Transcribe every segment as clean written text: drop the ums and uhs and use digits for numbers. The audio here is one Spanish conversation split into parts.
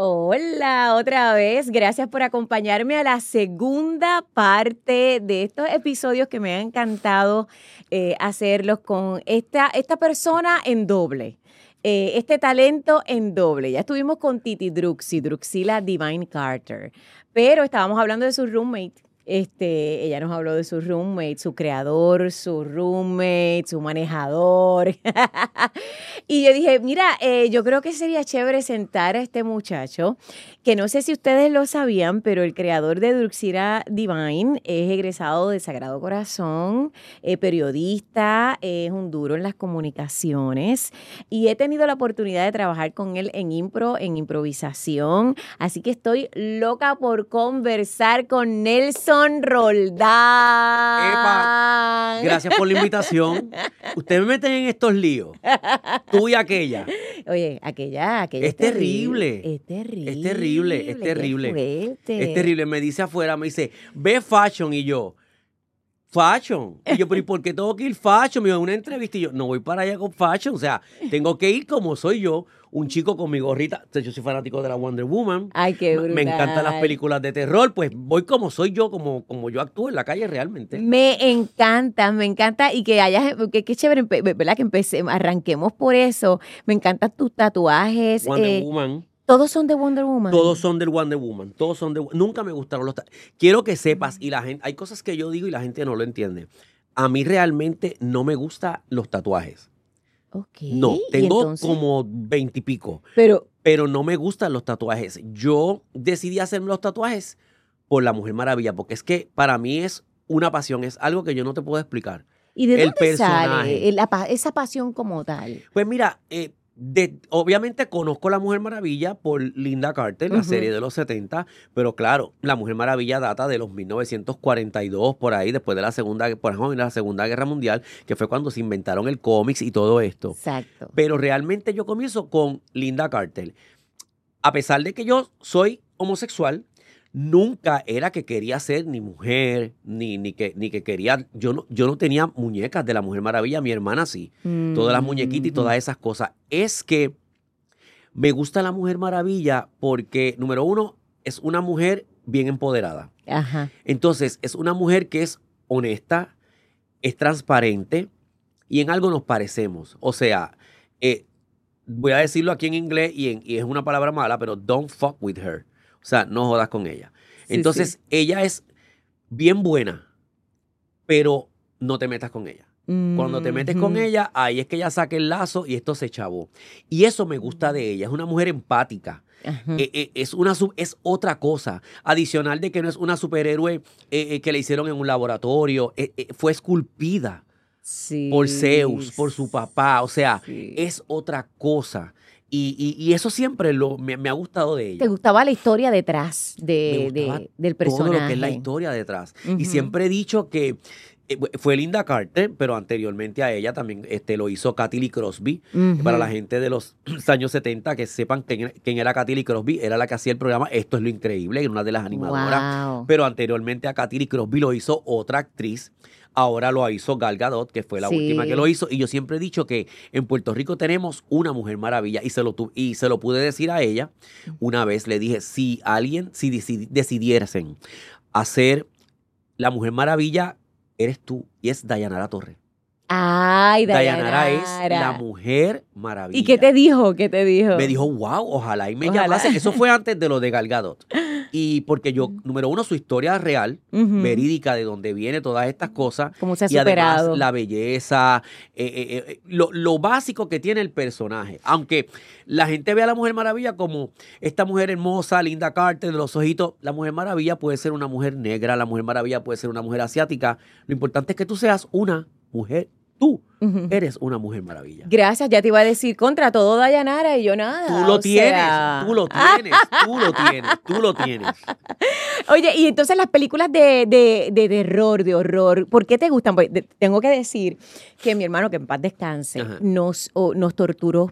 Hola, otra vez. Gracias por acompañarme a la segunda parte de estos episodios que me ha encantado hacerlos con esta persona en doble. Este talento en doble. Ya estuvimos con Titi Druxila Divine Carter, pero estábamos hablando de su roommate. Ella nos habló de su roommate, su creador, su roommate, su manejador. Y yo dije, mira, yo creo que sería chévere sentar a este muchacho, que no sé si ustedes lo sabían, pero el creador de Druxila Divine es egresado de Sagrado Corazón, periodista, es un duro en las comunicaciones y he tenido la oportunidad de trabajar con él en improvisación, así que estoy loca por conversar con Nelson Roldán. Epa, gracias por la invitación. Ustedes me meten en estos líos. Tú y aquella. Oye, aquella es terrible. Es terrible. Es terrible, es terrible. Qué fuerte. Es terrible. Me dice afuera, me dice, ve fashion. Y yo, fashion. Y yo, pero ¿y por qué tengo que ir fashion? Me dio una entrevista y yo, no voy para allá con fashion. O sea, tengo que ir como soy yo. Un chico con mi gorrita. Yo soy fanático de la Wonder Woman. Ay, qué brutal. Me encantan las películas de terror. Pues voy como soy yo, como yo actúo en la calle realmente. Me encanta. Y que hayas, qué chévere, ¿verdad? Que arranquemos por eso. Me encantan tus tatuajes. Wonder Woman. ¿Todos son de Wonder Woman? Todos son del Wonder Woman. Todos son de... Nunca me gustaron los tatuajes. Quiero que sepas, y la gente... Hay cosas que yo digo y la gente no lo entiende. A mí realmente no me gustan los tatuajes. Okay. No, tengo como 20 y pico. Pero no me gustan los tatuajes. Yo decidí hacerme los tatuajes por la Mujer Maravilla, porque es que para mí es una pasión, es algo que yo no te puedo explicar. ¿Y de dónde sale esa pasión como tal? Pues mira, obviamente conozco la Mujer Maravilla por Linda Carter, la serie de los 70, pero claro, la Mujer Maravilla data de los 1942, por ahí, después de la Segunda Guerra Mundial, que fue cuando se inventaron el cómics y todo esto. Exacto. Pero realmente yo comienzo con Linda Carter. A pesar de que yo soy homosexual, nunca era que quería ser ni mujer, ni que quería... Yo no tenía muñecas de la Mujer Maravilla, mi hermana sí. Todas las muñequitas y todas esas cosas. Es que me gusta la Mujer Maravilla porque, número uno, es una mujer bien empoderada. Ajá. Entonces, es una mujer que es honesta, es transparente y en algo nos parecemos. O sea, voy a decirlo aquí en inglés y es una palabra mala, pero don't fuck with her. O sea, no jodas con ella. Sí, entonces, sí. Ella es bien buena, pero no te metas con ella. Cuando te metes con ella, ahí es que ella saca el lazo y esto se chavó. Y eso me gusta de ella. Es una mujer empática. Es otra cosa. Adicional de que no es una superhéroe que le hicieron en un laboratorio. Fue esculpida por Zeus, por su papá. O sea, es otra cosa. Y eso siempre me ha gustado de ella. ¿Te gustaba la historia detrás del personaje? Todo lo que es la historia detrás. Y siempre he dicho que fue Linda Carter, pero anteriormente a ella también lo hizo Cathy Lee Crosby. Para la gente de los años 70 que sepan quién era Cathy Lee Crosby, era la que hacía el programa Esto es lo Increíble, era una de las animadoras. Wow. Pero anteriormente a Cathy Lee Crosby lo hizo otra actriz. Ahora lo hizo Gal Gadot, que fue la última que lo hizo. Y yo siempre he dicho que en Puerto Rico tenemos una Mujer Maravilla. Y se lo pude decir a ella. Una vez le dije, si decidiesen hacer la Mujer Maravilla, eres tú. Y es Dayanara Torres. Ay, Dayanara es la Mujer Maravilla. ¿Y qué te dijo? Me dijo, wow, ojalá y me llamase. Eso fue antes de lo de Gal Gadot. Y porque yo, número uno, su historia real, verídica, de donde viene todas estas cosas. Cómo se ha y superado. Además, la belleza, lo básico que tiene el personaje. Aunque la gente ve a la Mujer Maravilla como esta mujer hermosa, Linda Carter, de los ojitos. La Mujer Maravilla puede ser una mujer negra, la Mujer Maravilla puede ser una mujer asiática. Lo importante es que tú seas una mujer. Tú eres una Mujer Maravilla. Gracias, ya te iba a decir contra todo Dayanara y yo nada. Tú lo tienes. Oye, y entonces las películas de terror, de horror, ¿por qué te gustan? Pues, tengo que decir que mi hermano, que en paz descanse, nos torturó.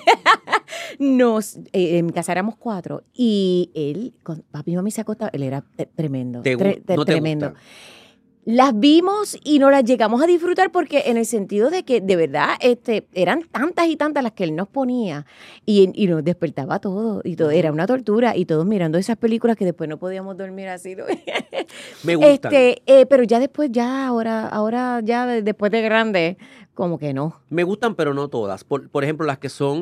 En mi casa éramos 4 y él, con papi y mami se acostaba, él era tremendo. ¿No te tremendo. gusta? las vimos y no las llegamos a disfrutar porque en el sentido de que de verdad eran tantas y tantas las que él nos ponía y nos despertaba todo y todo, era una tortura y todos mirando esas películas que después no podíamos dormir así. ¿No? Me gustan. Pero ya después, ahora ya después de grande, como que no. Me gustan, pero no todas. Por ejemplo, las que son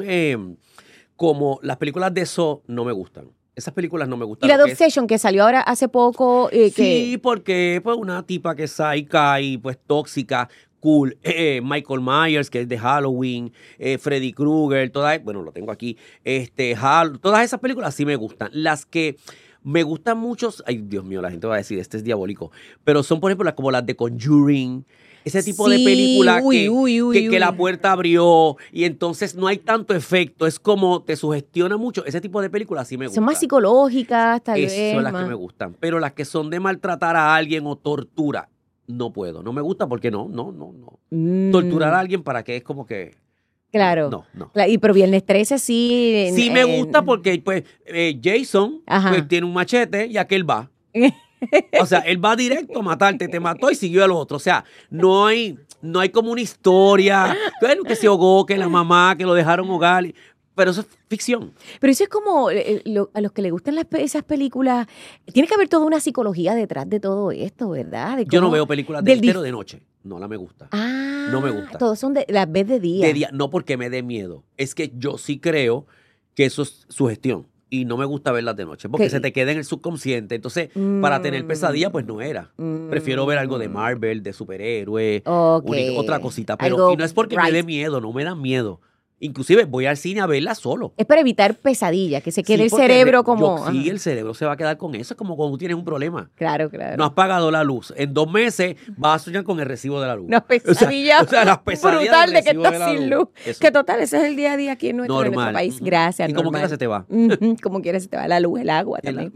como las películas de Saw no me gustan. Esas películas no me gustan. Y la de Obsession, que salió ahora hace poco. Sí, porque pues una tipa que es psycha y pues tóxica, cool. Michael Myers, que es de Halloween, Freddy Krueger, bueno, lo tengo aquí. Todas esas películas sí me gustan. Las que me gustan mucho, ay, Dios mío, la gente va a decir, este es diabólico. Pero son, por ejemplo, como las de Conjuring. Ese tipo de película que la puerta abrió y entonces no hay tanto efecto. Es como te sugestiona mucho. Ese tipo de películas sí me gustan. Son más psicológicas, tal vez. Esas son las que me gustan. Pero las que son de maltratar a alguien o tortura, no puedo. No me gusta porque no. Torturar a alguien para que es como que... Claro. No. Pero Viernes 13 sí. Sí me gusta porque pues Jason pues, tiene un machete y aquel va. O sea, él va directo a matarte, te mató y siguió al otro. O sea, no hay como una historia, bueno, que se ahogó, que la mamá, que lo dejaron ahogar. Pero eso es ficción. Pero eso es como, a los que les gustan esas películas, tiene que haber toda una psicología detrás de todo esto, ¿verdad? Yo no veo películas de misterio de noche. No, la me gusta. No me gusta. Todos son las ves de día. De día, no porque me dé miedo. Es que yo sí creo que eso es sugestión. Y no me gusta verlas de noche porque se te queda en el subconsciente. Entonces, para tener pesadilla, pues no era. Prefiero ver algo de Marvel, de superhéroe, otra cosita. Pero y no es porque me dé miedo, no me da miedo. Inclusive voy al cine a verla solo. Es para evitar pesadillas, que se quede el cerebro como... Sí, el cerebro se va a quedar con eso. Es como cuando tú tienes un problema. Claro. No has pagado la luz. En 2 meses vas a soñar con el recibo de la luz. Una pesadilla las pesadillas brutal de que estás sin luz. Eso. Que total, ese es el día a día aquí en nuestro país. Gracias, y como quiera se te va. Como quiera se te va la luz, el agua también.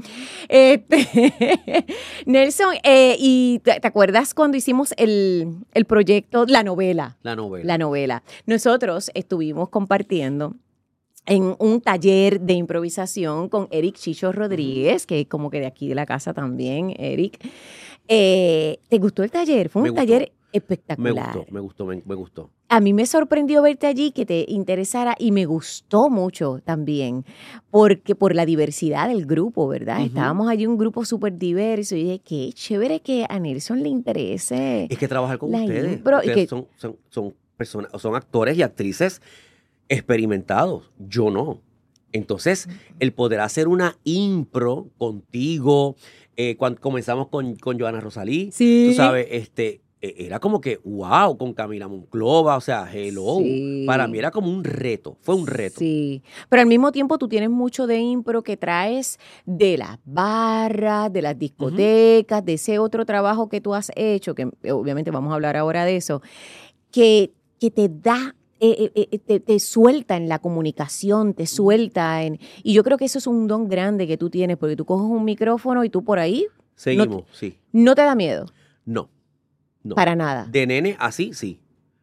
Nelson, ¿y te acuerdas cuando hicimos el proyecto, la novela? La novela. Nosotros estuvimos compartiendo en un taller de improvisación con Eric Chicho Rodríguez, que es como que de aquí de la casa también, Eric. ¿Te gustó el taller? Fue un taller espectacular. Me gustó. A mí me sorprendió verte allí, que te interesara, y me gustó mucho también, porque por la diversidad del grupo, ¿verdad? Estábamos allí un grupo súper diverso, y dije, qué chévere que a Nelson le interese. Es que trabajar con ustedes. Ustedes son personas, son actores y actrices experimentados. Yo no. Entonces, el poder hacer una impro contigo, cuando comenzamos con Johanna Rosalí, tú sabes, era como que, wow, con Camila Monclova, o sea, hello. Sí. Para mí era como un reto, fue un reto. Sí, pero al mismo tiempo tú tienes mucho de impro que traes de las barras, de las discotecas, de ese otro trabajo que tú has hecho, que obviamente vamos a hablar ahora de eso, que te da, te suelta en la comunicación, te suelta en... Y yo creo que eso es un don grande que tú tienes, porque tú coges un micrófono y tú por ahí... Seguimos, sí. ¿No te da miedo? No. Para nada. De nene así, sí.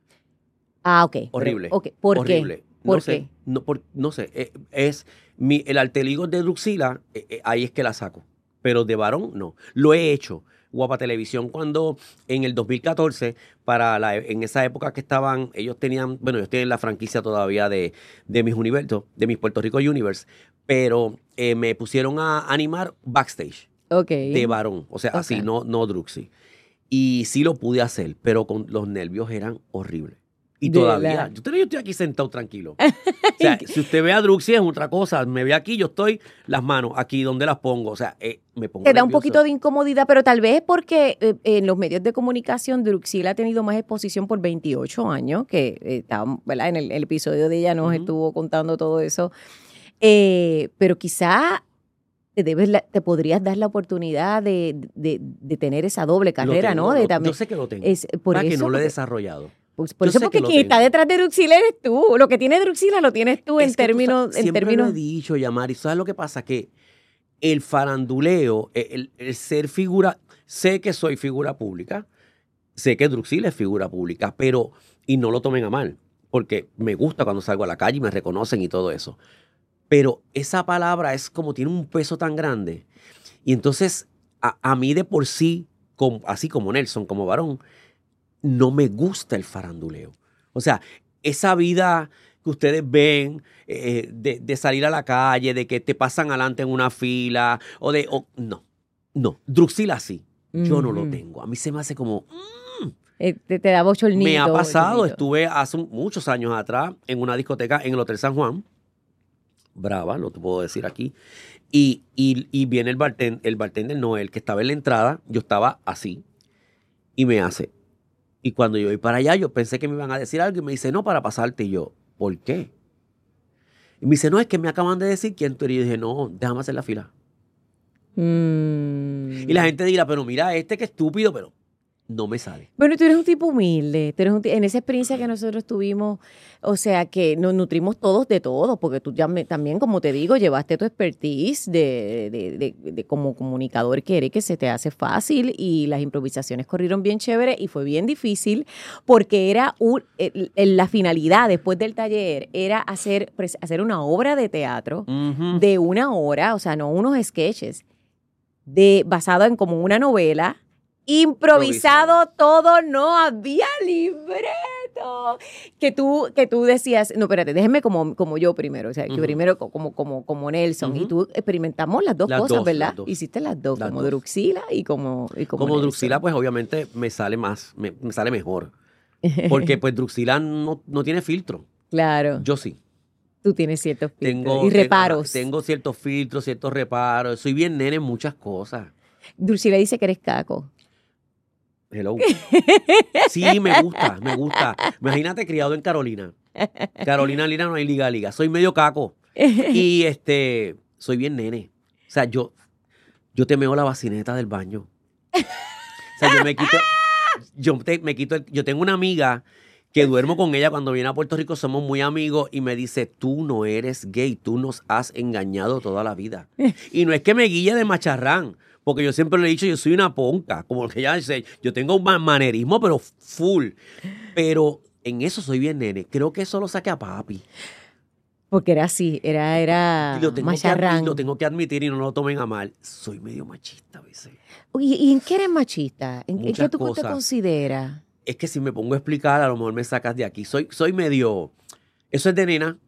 Ok. Horrible. Pero, ¿Por horrible. Qué? ¿Por qué? No sé. El alter ego de Druxila, ahí es que la saco. Pero de varón, no. Lo he hecho. Guapa Televisión, cuando en el 2014, en esa época que estaban, ellos tienen la franquicia todavía de Miss Universo, de Miss Puerto Rico Universe, pero me pusieron a animar backstage. De varón. O sea, así, no Druxy. Y sí lo pude hacer, pero con los nervios eran horribles. Y todavía, yo estoy aquí sentado tranquilo. O sea, si usted ve a Druxy es otra cosa. Me ve aquí, yo estoy, las manos aquí, ¿dónde las pongo? O sea, me pongo Te da nervioso. Un poquito de incomodidad, pero tal vez porque en los medios de comunicación Druxila ha tenido más exposición por 28 años, que estaba, ¿verdad? En el episodio de ella nos estuvo contando todo eso. Pero quizá... te podrías dar la oportunidad de tener esa doble carrera, ¿no? Yo sé que lo tengo, para que no lo he desarrollado. Por eso, porque quien está detrás de Druxila eres tú. Lo que tiene Druxila lo tienes tú en términos... Siempre lo he dicho, Yamari. ¿Sabes lo que pasa? Que el faranduleo, el ser figura... Sé que soy figura pública, sé que Druxila es figura pública, pero... Y no lo tomen a mal, porque me gusta cuando salgo a la calle y me reconocen y todo eso. Pero esa palabra es como tiene un peso tan grande. Y entonces, a mí de por sí, así como Nelson, como varón, no me gusta el faranduleo. O sea, esa vida que ustedes ven de salir a la calle, de que te pasan adelante en una fila, no. Druxila sí. Yo no lo tengo. A mí se me hace como... te da bochornito. Me ha pasado. Bochornito. Estuve hace muchos años atrás en una discoteca en el Hotel San Juan. Brava, lo te puedo decir aquí. Y viene el bartender Noel, que estaba en la entrada. Yo estaba así. Y me hace... Y cuando yo voy para allá, yo pensé que me iban a decir algo. Y me dice, no, para pasarte. Y yo, ¿por qué? Y me dice, no, es que me acaban de decir quién tú eres. Y yo dije, no, déjame hacer la fila. Y la gente dirá, pero mira, qué estúpido, pero no me sale. Bueno, tú eres un tipo humilde. Tú eres en esa experiencia que nosotros tuvimos, o sea, que nos nutrimos todos de todo, porque tú ya también, como te digo, llevaste tu expertise de como comunicador que eres, que se te hace fácil, y las improvisaciones corrieron bien chévere y fue bien difícil porque era la finalidad después del taller era hacer una obra de teatro de 1 hora, o sea, no unos sketches, basado en como una novela. Improvisado todo, no había libreto. Que tú decías, no, espérate, déjeme como yo primero, o sea, que primero como Nelson. Y tú experimentamos las dos cosas, ¿verdad? Hiciste las dos, como Druxila y como Como Druxila, pues obviamente me sale más, me sale mejor. Porque pues Druxila no tiene filtro. Claro. Yo sí. Tú tienes ciertos filtros y reparos. Tengo ciertos filtros, ciertos reparos. Soy bien nene en muchas cosas. Druxila dice que eres caco. Hello. Sí, me gusta. Imagínate criado en Carolina. Carolina Lina no hay liga. Soy medio caco. Y soy bien nene. O sea, yo te meo la bacineta del baño. O sea, yo tengo una amiga que duermo con ella cuando viene a Puerto Rico, somos muy amigos, y me dice, tú no eres gay, tú nos has engañado toda la vida. Y no es que me guíe de macharrán, porque yo siempre le he dicho, yo soy una ponca, como que ella dice, yo tengo un manerismo, pero full. Pero en eso soy bien nene. Creo que eso lo saqué a papi. Porque era así, era macharrán. Lo tengo que admitir y no lo tomen a mal. Soy medio machista a veces. ¿Y en qué eres machista? ¿En qué tú cosas. te consideras? Es que si me pongo a explicar, a lo mejor me sacas de aquí. Soy medio... Eso es de nena.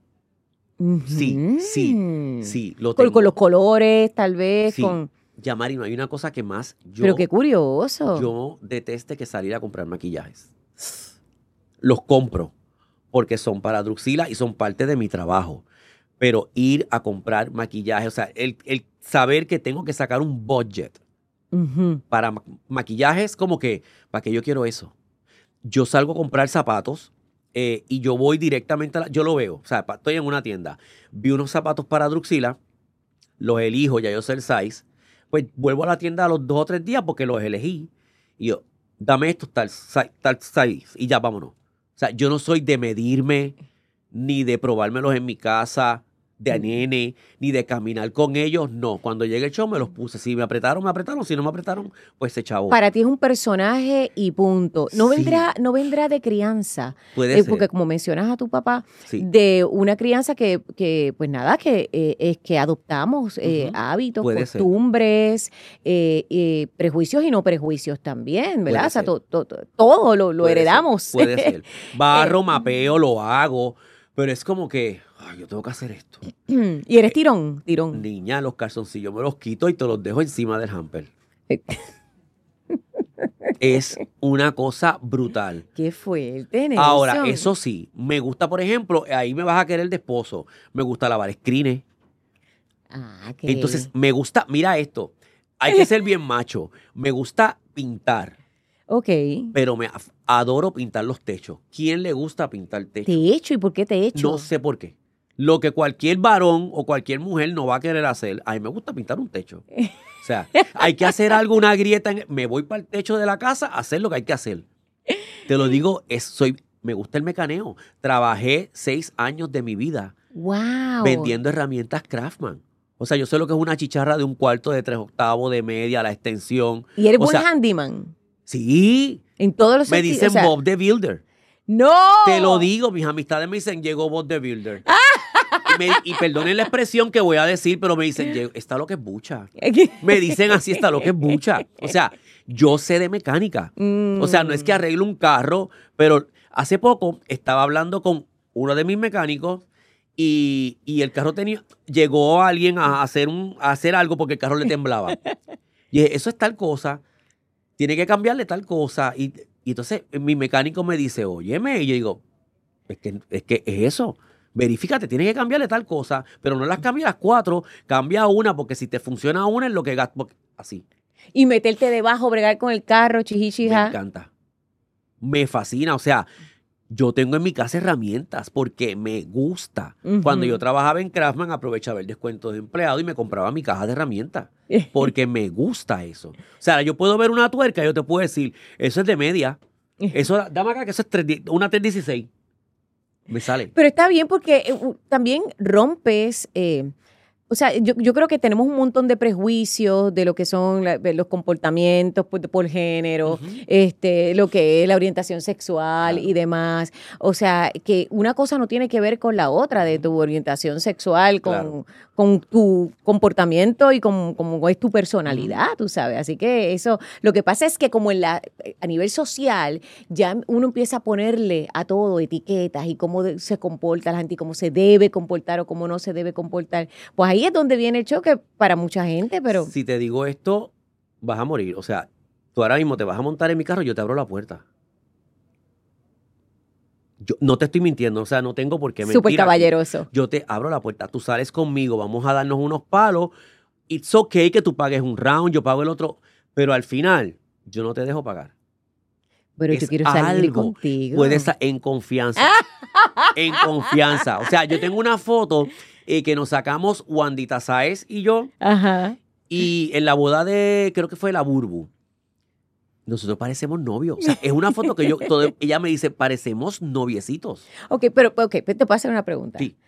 Sí, lo tengo. Con los colores, tal vez, sí. con... Ya, Mari, no hay una cosa que más Pero qué curioso. Yo deteste que salir a comprar maquillajes. Los compro porque son para Druxila y son parte de mi trabajo. Pero ir a comprar maquillaje, o sea, el saber que tengo que sacar un budget para maquillajes, como que, ¿para qué yo quiero eso? Yo salgo a comprar zapatos y yo voy directamente yo lo veo, o sea, estoy en una tienda, vi unos zapatos para Druxila, los elijo, ya yo sé el size, pues vuelvo a la tienda a los 2 o 3 días porque los elegí y yo, dame estos tal size y ya vámonos. O sea, yo no soy de medirme ni de probármelos en mi casa de nene, ni de caminar con ellos, no. Cuando llegue el show me los puse. Si me apretaron, si no me apretaron, pues se chavó. Para ti es un personaje y punto. No vendrá de crianza. Puede ser. Porque como mencionas a tu papá, sí. de una crianza que pues nada, que es que adoptamos hábitos, puede costumbres, prejuicios y no prejuicios también, ¿verdad? O sea, todo lo heredamos. Puede ser. Barro, mapeo, lo hago, pero es como que... Ay, yo tengo que hacer esto. ¿Y eres tirón? Niña, los calzoncillos me los quito y te los dejo encima del hamper. Es una cosa brutal. Qué fuerte, Nelson. Ahora, eso sí, me gusta, por ejemplo, ahí me vas a querer de esposo. Me gusta lavar screens. ¿Qué? Entonces, me gusta, mira esto, hay que ser bien macho. Me gusta pintar. Ok. Pero adoro pintar los techos. ¿Quién le gusta pintar techos? ¿Techo? ¿Y por qué techo? No sé por qué. Lo que cualquier varón o cualquier mujer no va a querer hacer. A mí me gusta pintar un techo. O sea, hay que hacer algo, una grieta. Me voy para el techo de la casa a hacer lo que hay que hacer. Te lo digo, me gusta el mecaneo. Trabajé 6 años de mi vida vendiendo herramientas Craftsman. O sea, yo sé lo que es una chicharra de 1/4, de 3/8, de media, la extensión. ¿Y eres buen handyman? Sí. En todos los sentidos. Me dicen Bob the Builder. ¡No! Te lo digo, mis amistades me dicen, llegó Bob the Builder. y perdonen la expresión que voy a decir, pero me dicen, está lo que es bucha. Me dicen así, está lo que es bucha. O sea, yo sé de mecánica. O sea, no es que arreglo un carro, pero hace poco estaba hablando con uno de mis mecánicos y el carro llegó alguien a hacer algo porque el carro le temblaba. Y dije, eso es tal cosa, tiene que cambiarle tal cosa. Y entonces mi mecánico me dice, óyeme, y yo digo, es que es eso. Verifícate, tienes que cambiarle tal cosa, pero no las cambias 4, cambia una, porque si te funciona una es lo que gastas. Así. Y meterte debajo, bregar con el carro, chichichija. Me encanta. Me fascina. O sea, yo tengo en mi casa herramientas porque me gusta. Cuando yo trabajaba en Craftsman, aprovechaba el descuento de empleado y me compraba mi caja de herramientas porque me gusta eso. O sea, yo puedo ver una tuerca y yo te puedo decir, eso es de media. Eso, dame acá que eso es una 316. Me sale. Pero está bien porque también rompes, o sea, yo creo que tenemos un montón de prejuicios de lo que son los comportamientos por género, lo que es la orientación sexual y demás. O sea, que una cosa no tiene que ver con la otra de tu orientación sexual, con tu comportamiento y con cómo es tu personalidad, tú sabes. Así que eso, lo que pasa es que como a nivel social, ya uno empieza a ponerle a todo etiquetas y cómo se comporta la gente y cómo se debe comportar o cómo no se debe comportar. Pues ahí es donde viene el choque para mucha gente, pero... Si te digo esto, vas a morir. O sea, tú ahora mismo te vas a montar en mi carro, yo te abro la puerta. Yo no te estoy mintiendo, o sea, no tengo por qué mentir. Súper caballeroso. Yo te abro la puerta, tú sales conmigo, vamos a darnos unos palos. It's okay que tú pagues un round, yo pago el otro, pero al final yo no te dejo pagar. Pero yo quiero salir contigo. Puedes en confianza. En confianza. O sea, yo tengo una foto que nos sacamos Wandita Sáez y yo. Ajá. Y en la boda de, creo que fue la Burbu. Nosotros parecemos novios. O sea, es una foto que ella me dice, parecemos noviecitos. Ok, pero te puedo hacer una pregunta. Sí.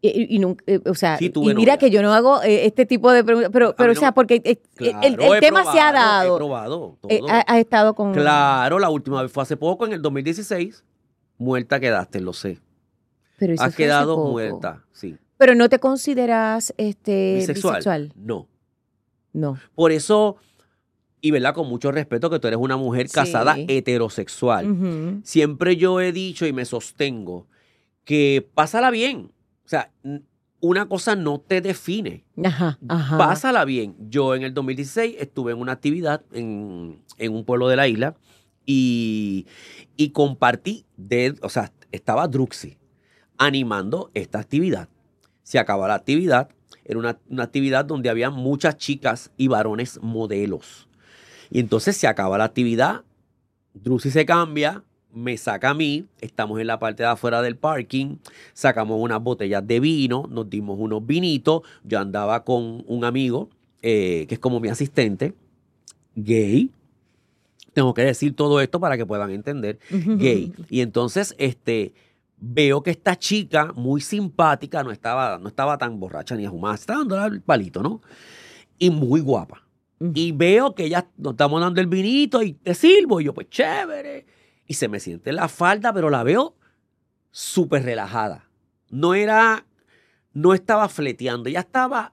O sea, sí, y mira que yo no hago este tipo de preguntas, pero o sea, porque el tema se ha dado. He probado todo. Has estado con... Claro, la última vez fue hace poco, en el 2016. Muerta quedaste, lo sé. Pero eso has fue quedado hace poco. Muerta, sí. Pero no te consideras bisexual. No. No. Por eso, y verdad, con mucho respeto, que tú eres una mujer casada heterosexual. Siempre yo he dicho y me sostengo que pásala bien. O sea, una cosa no te define. Ajá. Pásala bien. Yo en el 2016 estuve en una actividad en un pueblo de la isla y compartí, o sea, estaba Druxy animando esta actividad. Se acaba la actividad. Era una actividad donde había muchas chicas y varones modelos. Y entonces se acaba la actividad, Druxy se cambia, me saca a mí, estamos en la parte de afuera del parking, sacamos unas botellas de vino, nos dimos unos vinitos, yo andaba con un amigo que es como mi asistente, gay. Tengo que decir todo esto para que puedan entender, gay. Y entonces, veo que esta chica, muy simpática, no estaba tan borracha ni ajumada, estaba dando el palito, ¿no? Y muy guapa. Y veo que ella nos estamos dando el vinito y te sirvo. Y yo, pues chévere. Y se me siente en la falda, pero la veo súper relajada. No estaba fleteando, ella estaba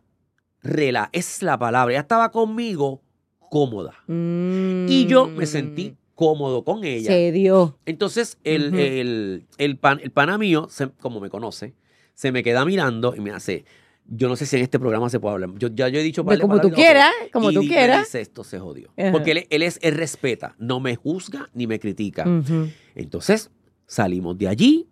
es la palabra, ella estaba conmigo cómoda. Y yo me sentí cómodo con ella. Se dio. Entonces, el pana mío, como me conoce, se me queda mirando y me hace, yo no sé si en este programa se puede hablar. Yo he dicho para como tú quieras, como tú quieras. Me dice, esto se jodió. Porque él respeta, no me juzga ni me critica. Entonces, salimos de allí,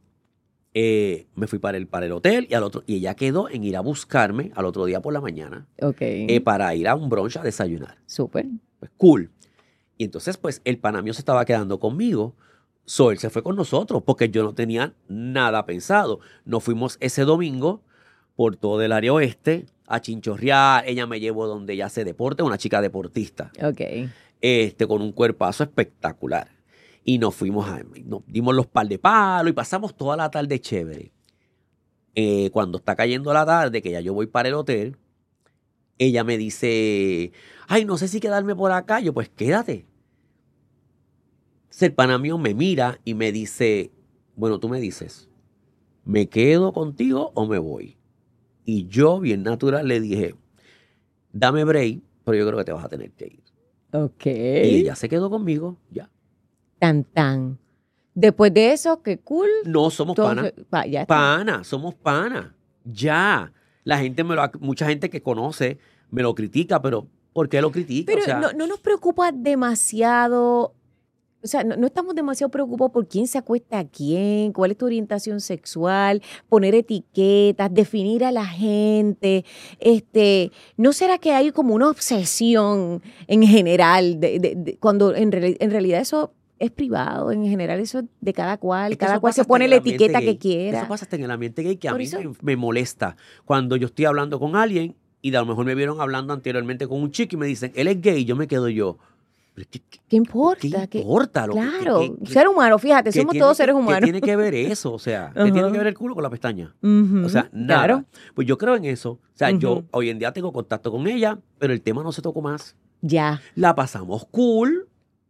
me fui para el hotel y ella quedó en ir a buscarme al otro día por la mañana. Para ir a un brunch a desayunar. Súper. Pues cool. Y entonces, pues, el pana mío se estaba quedando conmigo. Él se fue con nosotros porque yo no tenía nada pensado. Nos fuimos ese domingo por todo el área oeste a chinchorrear. Ella me llevó donde ella hace deporte, una chica deportista. Con un cuerpazo espectacular. Y nos dimos los par de palos y pasamos toda la tarde chévere. Cuando está cayendo la tarde, que ya yo voy para el hotel, ella me dice, ay, no sé si quedarme por acá. Yo, pues quédate. El pana mío me mira y me dice, bueno, tú me dices, ¿me quedo contigo o me voy? Y yo, bien natural, le dije, dame break, pero yo creo que te vas a tener que ir. Ok. Y ella se quedó conmigo, ya. Tan, tan. Después de eso, qué cool. No, somos pana. Ya está. Pana, somos pana. Ya. Mucha gente que conoce me lo critica, pero ¿por qué lo critica? Pero O sea, no nos preocupa demasiado, o sea, no estamos demasiado preocupados por quién se acuesta a quién, cuál es tu orientación sexual, poner etiquetas, definir a la gente. ¿No será que hay como una obsesión en general cuando en realidad eso es privado, en general eso es de cada cual, es que cada eso cual pasa se hasta pone en la el ambiente etiqueta gay. que quiera? Eso pasa hasta en el ambiente gay, que a Por mí eso. me molesta. Cuando yo estoy hablando con alguien y a lo mejor me vieron hablando anteriormente con un chico y me dicen, él es gay, yo me quedo yo. ¿Qué importa? ¿Qué importa? Claro, ser humano, fíjate, somos todos seres humanos. ¿Qué tiene que ver eso? O sea, ¿qué tiene que ver el culo con la pestaña? Ujú, O sea, nada. claro. Pues yo creo en eso. O sea, yo Ujú. hoy en día tengo contacto con ella, pero el tema no se tocó más. Ya, La pasamos cool,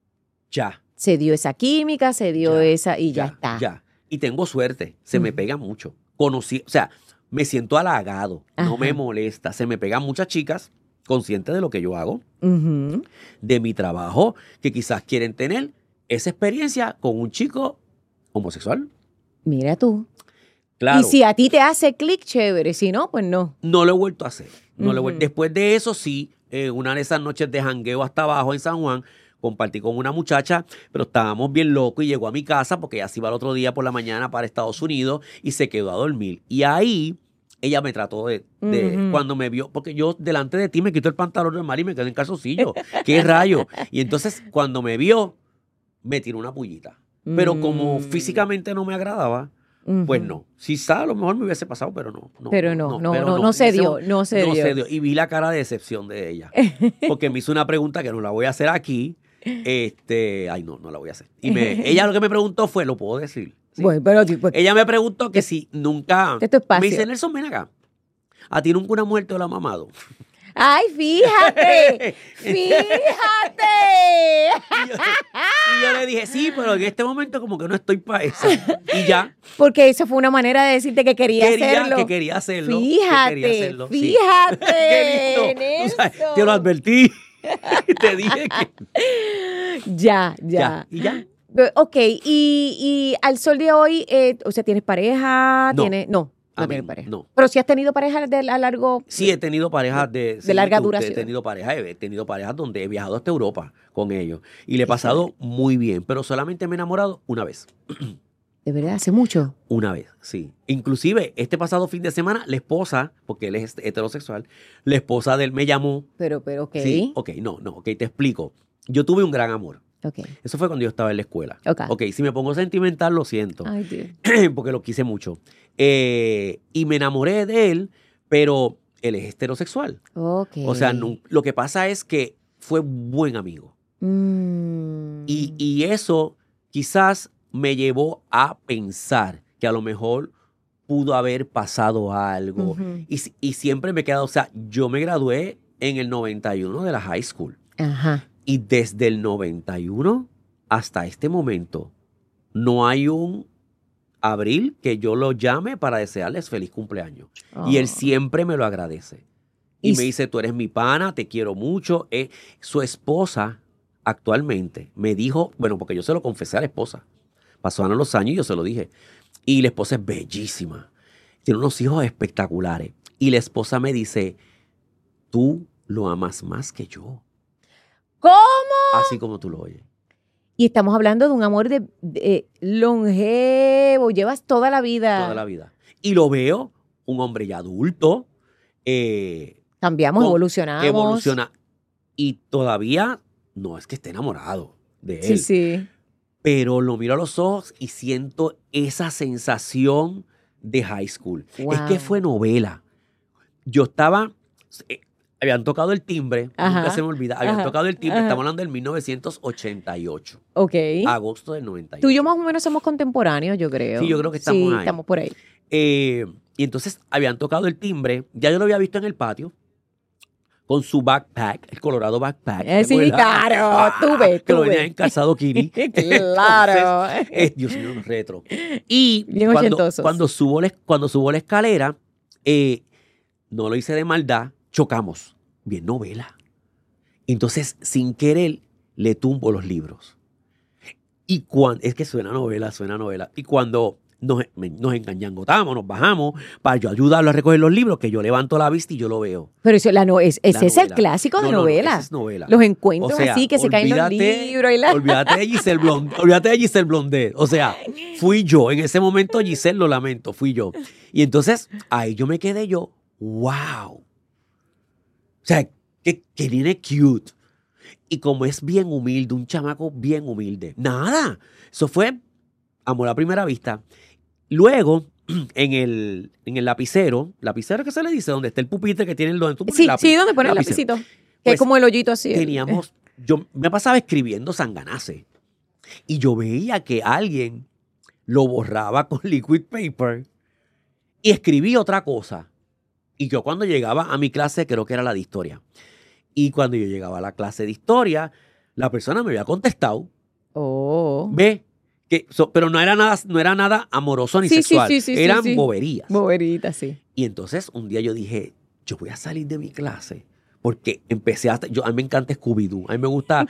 ya. se dio esa química, se dio Ya, esa y ya está. Ya. Y tengo suerte, se me Ujú. pega mucho. Conocí, o sea, me siento halagado, no me Ajá. molesta. Se me pegan muchas chicas conscientes de lo que yo hago, Ujú. de mi trabajo, que quizás quieren tener esa experiencia con un chico homosexual. Mira tú. Claro. Y si a ti te hace clic, chévere. Si no, pues no. No lo he vuelto a hacer. Ujú. Después de eso, sí, una de esas noches de jangueo hasta abajo en San Juan, compartí con una muchacha, pero estábamos bien locos y llegó a mi casa porque ella se iba el otro día por la mañana para Estados Unidos y se quedó a dormir. Y ahí ella me trató Ujú. cuando me vio, porque yo delante de ti me quito el pantalón normal y me quedé en calzoncillo. ¿Qué rayo? Y entonces cuando me vio, me tiró una pullita. Pero como físicamente no me agradaba, pues no. Quizá a lo mejor me hubiese pasado, pero no. Pero no se dio, no se dio. Y vi la cara de decepción de ella. Porque me hizo una pregunta que no la voy a hacer aquí. Ay, no la voy a hacer. Y ella lo que me preguntó fue, ¿lo puedo decir? Sí. Bueno, pero pues, Ella me preguntó que si nunca... de tu espacio. Me dice, Nelson, ven acá. ¿A ti nunca una mujer te lo ha mamado? ¡ay, fíjate! ¡Fíjate! Y yo le dije, sí, pero en este momento como que no estoy para eso. Y ya. Porque eso fue una manera de decirte que quería hacerlo. Que quería hacerlo. Fíjate, que quería hacerlo, sí. fíjate, Qué lindo. Tú sabes, te lo advertí. Te dije que... Ya. Y ya. Ok, y al sol de hoy, o sea, ¿tienes pareja? No. No Amén, tienes pareja. no. Pero si has tenido pareja a largo... Sí, he tenido parejas de larga duración. He tenido parejas donde he viajado hasta Europa con ellos. Y le he pasado muy bien, pero solamente me he enamorado una vez. ¿De verdad? ¿Hace mucho? Una vez, sí. Inclusive, este pasado fin de semana, la esposa, porque él es heterosexual, la esposa de él me llamó. Pero, ok. Sí, ok, te explico. Yo tuve un gran amor. Ok. Eso fue cuando yo estaba en la escuela. Ok. Si me pongo sentimental, lo siento. Ay, Dios. Porque lo quise mucho. Y me enamoré de él, pero él es heterosexual. Ok. O sea, lo que pasa es que fue buen amigo. Mm. Y eso quizás me llevó a pensar que a lo mejor pudo haber pasado algo. Ujú. Y siempre me he quedado, o sea, yo me gradué en el 91 de la high school. Ajá. Y desde el 91 hasta este momento no hay un abril que yo lo llame para desearles feliz cumpleaños. Y él siempre me lo agradece. Y me dice, tú eres mi pana, te quiero mucho. Su esposa actualmente me dijo, bueno, porque yo se lo confesé a la esposa. Pasaron los años y yo se lo dije. Y la esposa es bellísima. Tiene unos hijos espectaculares. Y la esposa me dice, tú lo amas más que yo. ¿Cómo? Así como tú lo oyes. Y estamos hablando de un amor de longevo, llevas toda la vida. Toda la vida. Y lo veo, un hombre ya adulto. Cambiamos, evolucionamos. Evoluciona. Y todavía no es que esté enamorado de él. Sí. Pero lo miro a los ojos y siento esa sensación de high school. Wow. Es que fue novela. Yo estaba... habían tocado el timbre, nunca se me olvida, habían tocado el timbre, estamos hablando del 1988. Ok. Agosto del 98. Tú y yo más o menos somos contemporáneos, yo creo. Sí, yo creo que estamos ahí. Estamos por ahí. Y entonces habían tocado el timbre, ya yo lo había visto en el patio, con su backpack, el Colorado backpack. Sí, claro, tuve. Que lo venía en calzado Kini. Claro. Entonces, Dios mío, un retro. Y Bien ochentosos. cuando subo la escalera, no lo hice de maldad, chocamos. Bien novela. Entonces, sin querer, le tumbo los libros. Y es que suena novela. Y cuando nos engañangotamos, nos bajamos, para yo ayudarlo a recoger los libros, que yo levanto la vista y yo lo veo. Pero eso, ese es el clásico de novela. Esa es novela. Los encuentros O sea, así que se caen los libros. Olvídate de Giselle Blondet. O sea, fui yo. En ese momento, Giselle, lo lamento, fui yo. Y entonces, ahí yo me quedé wow. O sea, que viene cute. Y como es bien humilde, un chamaco bien humilde. Nada. Eso fue amor a primera vista. Luego, en el lapicero que se le dice, donde está el pupitre que tiene donde tú pones sí, el lápiz. Sí, donde pones el lapicito. Que Pues, es como el hoyito así. Yo me pasaba escribiendo sanganase. Y yo veía que alguien lo borraba con liquid paper y escribía otra cosa. Y yo cuando llegaba a mi clase, creo que era la de historia. Y cuando yo llegaba a la clase de historia, la persona me había contestado. Oh. Ve, pero no era nada amoroso ni sexual. Eran boberías. Boberitas, sí. Y entonces un día yo dije, yo voy a salir de mi clase. Porque a mí me encanta Scooby-Doo. A mí me gusta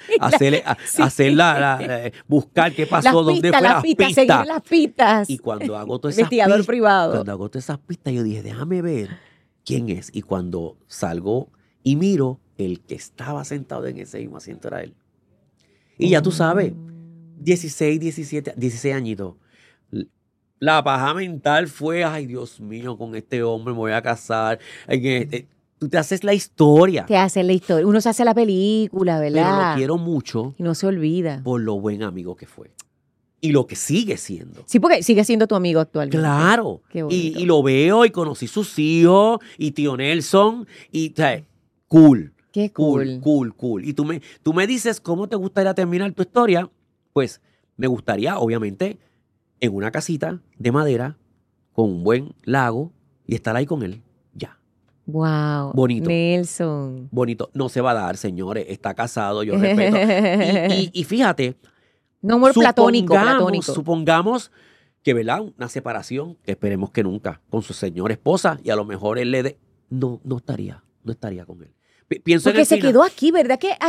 buscar qué pasó, dónde fue las pistas. Seguir las pistas. Y cuando hago todas Investigador privado. Cuando hago todas esas pistas, yo dije, déjame ver quién es. Y cuando salgo y miro, el que estaba sentado en ese mismo asiento era él. Y ya tú sabes, 16 añitos. La paja mental fue, ay, Dios mío, con este hombre me voy a casar. Tú te haces la historia. Uno se hace la película, ¿verdad? Pero lo quiero mucho. Y no se olvida. Por lo buen amigo que fue. Y lo que sigue siendo. Sí, porque sigue siendo tu amigo actualmente. Claro. Y lo veo y conocí sus hijos y tío Nelson. Y, o sea, cool. Qué cool. Cool. Y tú me dices cómo te gustaría terminar tu historia. Pues me gustaría, obviamente, en una casita de madera con un buen lago y estar ahí con él. Ya. Wow. Bonito. Nelson. Bonito. No se va a dar, señores. Está casado, yo respeto. y fíjate. No amor platónico. Supongamos que, ¿verdad? Una separación, que esperemos que nunca, con su señora esposa, y a lo mejor él no estaría con él. Pienso porque en se quedó aquí, ¿verdad? Que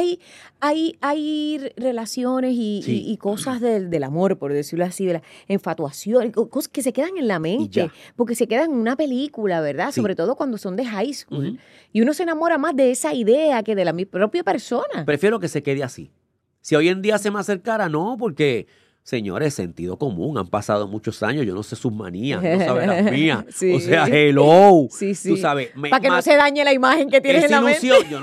hay relaciones y cosas del amor, por decirlo así, de la infatuación, cosas que se quedan en la mente, porque se quedan en una película, ¿verdad? Sí. Sobre todo cuando son de high school. Uh-huh. Y uno se enamora más de esa idea que de la propia persona. Prefiero que se quede así. Si hoy en día se me acercara, no, porque... Señores, sentido común, han pasado muchos años, yo no sé sus manías, no sabe las mías. Sí. O sea, hello. Sí. Tú sabes. Para que no se dañe la imagen que tienes en la mente. Yo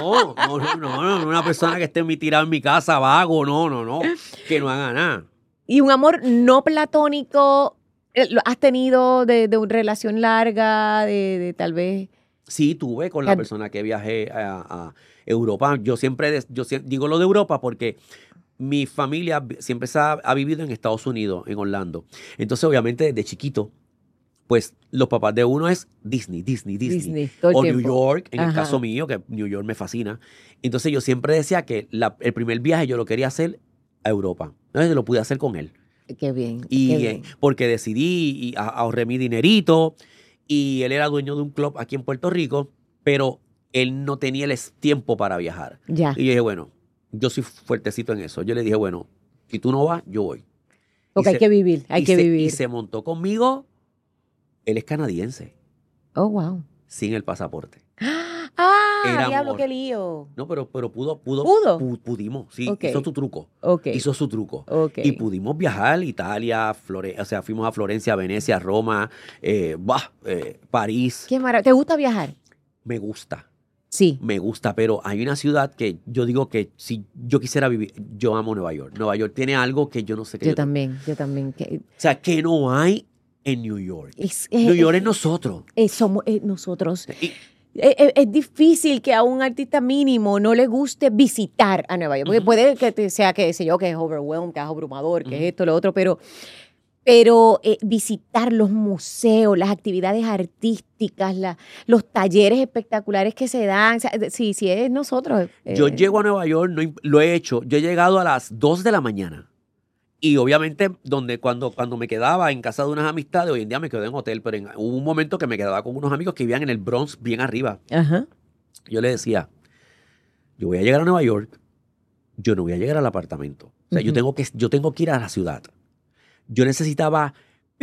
no, una persona que esté tirada en mi casa, vago, no, que no haga nada. Y un amor no platónico, ¿has tenido de una relación larga, de tal vez? Sí, tuve con la persona que viajé a Europa. Yo siempre digo lo de Europa porque... Mi familia siempre ha vivido en Estados Unidos, en Orlando. Entonces, obviamente, desde chiquito, pues los papás de uno es Disney. O New York, en el caso mío, que New York me fascina. Entonces, yo siempre decía que el primer viaje yo lo quería hacer a Europa. Entonces, lo pude hacer con él. Qué bien. Porque decidí y ahorré mi dinerito. Y él era dueño de un club aquí en Puerto Rico, pero él no tenía el tiempo para viajar. Ya. Y yo dije, bueno, yo soy fuertecito en eso. Yo le dije, bueno, si tú no vas, yo voy. Porque hay que vivir. Y se montó conmigo. Él es canadiense. Oh, wow. Sin el pasaporte. Era diablo, qué lío. No, pero pudo. Pudimos, sí. Okay. Hizo su truco. Okay. Hizo su truco. Okay. Y pudimos viajar a Italia, o sea, fuimos a Florencia, Venecia, Roma, París. Qué maravilla. ¿Te gusta viajar? Me gusta. Sí. Me gusta, pero hay una ciudad que yo digo que si yo quisiera vivir, yo amo Nueva York. Nueva York tiene algo que yo no sé qué. Yo también. O sea, que no hay en New York. New York es nosotros. Somos nosotros. Es difícil que a un artista mínimo no le guste visitar a Nueva York. Porque puede que sea, que sé yo, que es overwhelmed, que es abrumador, que es esto, lo otro, pero visitar los museos, las actividades artísticas, los talleres espectaculares que se dan, o sea, sí, es nosotros. Yo llego a Nueva York, lo he hecho, yo he llegado a las 2 de la mañana Y obviamente cuando me quedaba en casa de unas amistades, hoy en día me quedé en hotel, pero hubo un momento que me quedaba con unos amigos que vivían en el Bronx, bien arriba. Ajá. Yo le decía, yo voy a llegar a Nueva York, yo no voy a llegar al apartamento. O sea, yo tengo que ir a la ciudad. Yo necesitaba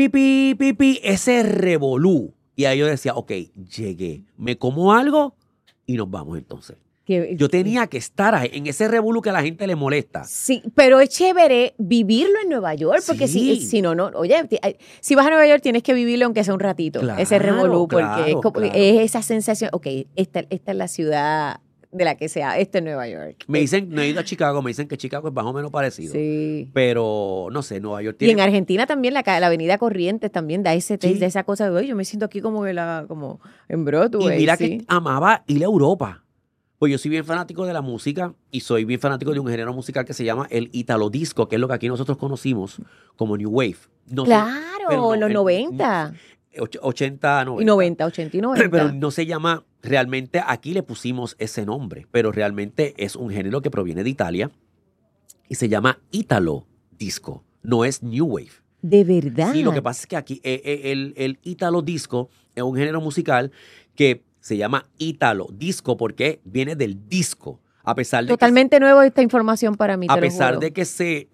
ese revolú. Y ahí yo decía, ok, llegué, me como algo y nos vamos entonces. Yo tenía que estar ahí, en ese revolú que a la gente le molesta. Sí, pero es chévere vivirlo en Nueva York, porque Sí. si no, oye, si vas a Nueva York tienes que vivirlo aunque sea un ratito, Claro, ese revolú, porque claro. es esa sensación, ok, esta es la ciudad de la que sea, esta es Nueva York. Me dicen, no he ido a Chicago, me dicen que Chicago es más o menos parecido. Sí. Pero, no sé, Nueva York Y en Argentina también la avenida Corrientes también da ese taste, Sí. de esa cosa de, oye, yo me siento aquí como en Broadway. Y mira sí. que amaba ir a Europa. Pues yo soy bien fanático de la música y soy bien fanático de un género musical que se llama el Italo Disco, que es lo que aquí nosotros conocimos como New Wave. No sé, Claro, pero no, los 90. 80, 90. Y 90, 80 y 90. Pero no se llama, realmente aquí le pusimos ese nombre, pero realmente es un género que proviene de Italia y se llama Italo Disco, no es New Wave. De verdad. Sí, lo que pasa es que aquí el Italo Disco es un género musical que se llama Italo Disco porque viene del disco. A pesar de Totalmente nuevo esta información para mí. a te lo pesar juro. de que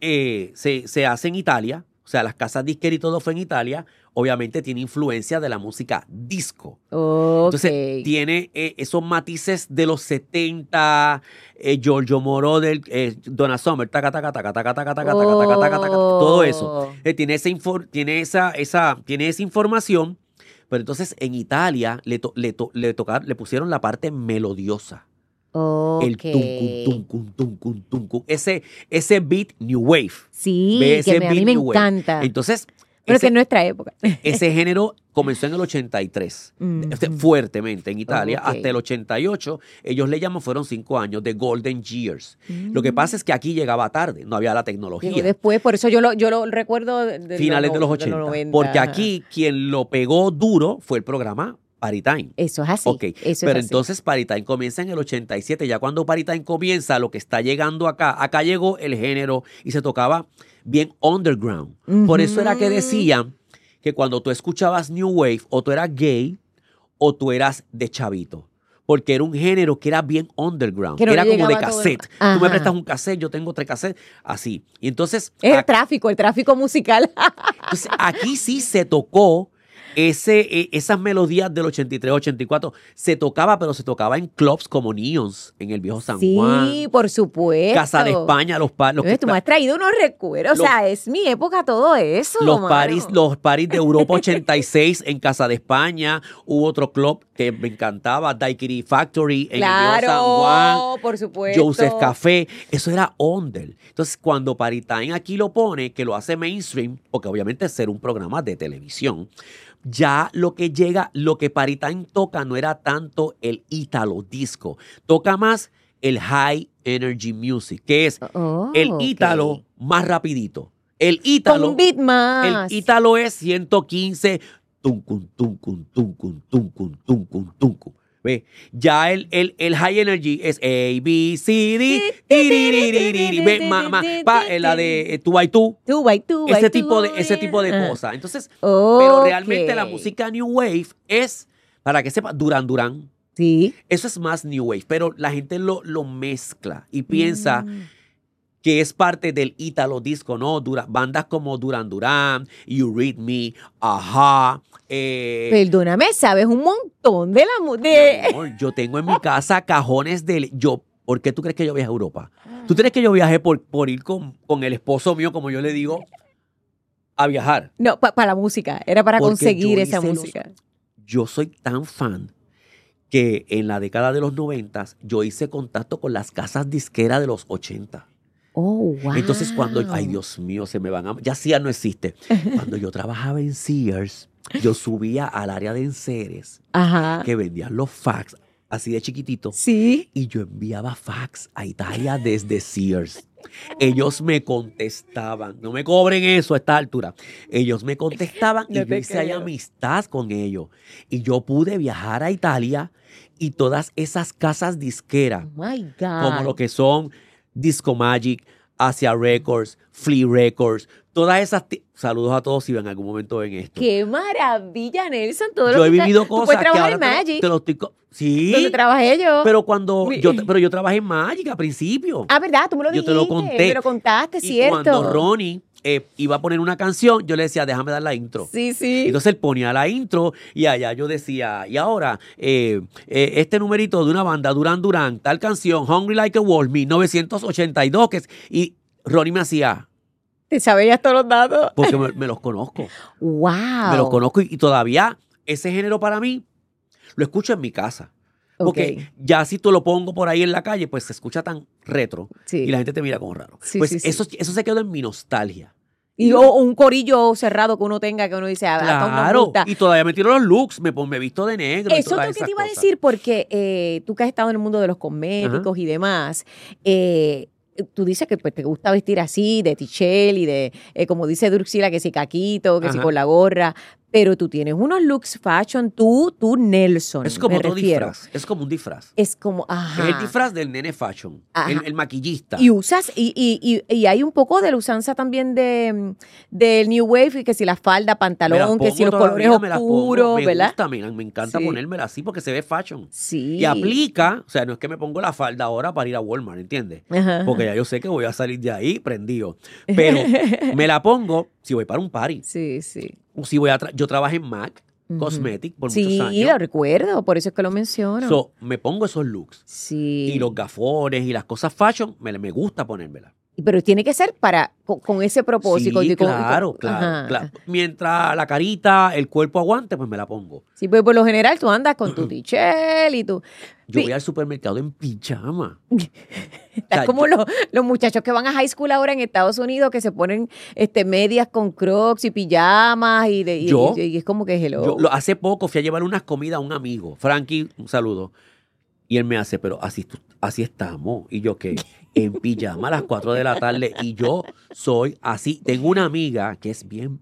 se hace en Italia, o sea, las casas disqueras y todo fue en Italia, obviamente tiene influencia de la música disco. Ok. Entonces, tiene esos matices de los 70, Giorgio Moroder, Donna Summer, taca, taca, taca, taca, taca, taca, taca, taca, taca, taca, todo eso. Tiene esa información, pero entonces en Italia le pusieron la parte melodiosa. Ok. El tuncun, tuncun, tuncun. Ese beat New Wave. Sí, Ve que ese a mí beat me New Wave. encanta. Entonces, Pero que en nuestra época. ese género comenzó en el 83, fuertemente en Italia, Ok. hasta el 88. Ellos le llaman, fueron 5 años de Golden Years. Lo que pasa es que aquí llegaba tarde, no había la tecnología. Llegó después, por eso yo lo recuerdo Finales de los 80. 90. Porque aquí quien lo pegó duro fue el programa Party Time. Eso es así. Ok, pero entonces Party Time comienza en el 87. Ya cuando Party Time comienza, lo que está llegando acá llegó el género y se tocaba bien underground. Por eso era que decían que cuando tú escuchabas New Wave, o tú eras gay o tú eras de chavito. Porque era un género que era bien underground. Que no Era le como de llegaba a todo el- cassette. Tú Ajá. me prestas un cassette, yo tengo 3 cassettes, así. Y entonces, Es el tráfico musical. entonces aquí sí se tocó esas melodías del 83, 84. Se tocaba, pero se tocaba en clubs como Neons, en el viejo San Juan. Sí, por supuesto. Casa de España, los Tú me has traído unos recuerdos. O sea, es mi época todo eso. mano. los paris de Europa 86 en Casa de España. Hubo otro club que me encantaba, Daiquiri Factory en el viejo San Juan. Claro, por supuesto. Joseph Café, eso era under. Entonces, cuando Party Time aquí lo pone, que lo hace mainstream, porque obviamente ser un programa de televisión, ya lo que Party Time toca no era tanto el Italo Disco, toca más el High Energy Music, que es el Italo más rapidito. El Italo, con un beat más. el Italo es 115, tuncun, tuncun, tuncun, tuncun, tuncun, tuncun. ¿Ve? Ya el High Energy es A, B, C, D, ve, la de 2x2. Ese tipo de cosas. Entonces, pero realmente la música New Wave es, para que sepa, Duran Duran. Sí. Eso es más New Wave, pero la gente lo mezcla y piensa que es parte del Italo Disco, ¿no? Bandas como Duran Duran, Eurythmics, Ajá. Perdóname, sabes un montón de la música. Yo tengo en mi casa cajones ¿por qué tú crees que yo viajé a Europa? ¿Tú crees que yo viajé por ir con el esposo mío, como yo le digo, a viajar? No, para la música. Era para Porque conseguir yo esa hice música. Yo soy tan fan que en la década de los 90 yo hice contacto con las casas disqueras de los 80. Oh, wow. Entonces cuando, ay Dios mío, ya Sears no existe. Cuando yo trabajaba en Sears, yo subía al área de enseres Ajá. que vendían los fax así de chiquitito. Sí. Y yo enviaba fax a Italia desde Sears. Ellos me contestaban, no me cobren eso a esta altura. Ellos me contestaban y No yo te hice ahí creo. amistad con ellos. Y yo pude viajar a Italia y todas esas casas disqueras, Oh my God. como lo que son Disco Magic, Asia Records, Flea Records, todas esas... Saludos a todos si en algún momento ven esto. ¡Qué maravilla, Nelson! Todo Yo lo he que vivido tú cosas puedes que trabajar ahora en Magic, te lo estoy... Sí, donde trabajé yo. pero yo trabajé en Magic al principio. Ah, ¿verdad? Tú me lo Yo dijiste. te lo conté. Me lo contaste, Y ¿cierto? cuando Ronnie iba a poner una canción, yo le decía, déjame dar la intro. Sí, sí. Entonces él ponía la intro y allá yo decía, y ahora, este numerito de una banda, Duran Duran, tal canción, Hungry Like a Wolf, 1982, y Ronnie me hacía, ¿Te sabías todos los datos? porque me los conozco. ¡Wow! Me los conozco y todavía ese género para mí lo escucho en mi casa. Porque Ok. ya si tú lo pongo por ahí en la calle, pues se escucha tan retro Sí. y la gente te mira como raro. Sí, Pues sí, sí. eso se quedó en mi nostalgia. O un corillo cerrado que uno tenga, que uno dice, a todos nos Claro, gusta. y todavía me tiro los looks, me visto de negro. y Eso todas es lo que esas te iba a cosas. decir, porque tú que has estado en el mundo de los cosméticos y demás, tú dices que pues, te gusta vestir así, de tichel y de, como dice Druxila, que si caquito, que si Ajá. con la gorra, pero tú tienes unos looks fashion, tú Nelson, Es como me otro refiero. disfraz, es como un disfraz. Es como, ajá. Es el disfraz del nene fashion, Ajá. el maquillista. Y usas, y hay un poco de la usanza también del New Wave, y que si la falda, Me las pantalón, que si pongo los colores todavía, me las pongo, oscuros, me ¿verdad? gusta, me encanta Sí. ponérmela así porque se ve fashion. Sí. Y aplica, o sea, no es que me pongo la falda ahora para ir a Walmart, ¿entiendes? Ajá. Porque ya yo sé que voy a salir de ahí prendido. Pero me la pongo si voy para un party. Sí, sí. O si yo trabajé en MAC Ujú. Cosmetic por Sí, muchos años. lo recuerdo, por eso es que lo menciono. So, me pongo esos looks. Sí. Y los gafones y las cosas fashion, me gusta ponérmelas. Pero tiene que ser con ese propósito. Sí, y con- claro. Ajá. Mientras la carita, el cuerpo aguante, pues me la pongo. Sí, pues por lo general tú andas con tu tichel y tu... Yo Sí. voy al supermercado en pijama. Estás sea, como los muchachos que van a high school ahora en Estados Unidos, que se ponen medias con crocs y pijamas Yo- y es como que hello. Hace poco fui a llevar unas comidas a un amigo, Frankie, un saludo. Y él me hace, pero así estamos. Y yo, ¿qué? En pijama a las 4 de la tarde. Y yo soy así. Tengo una amiga que es bien...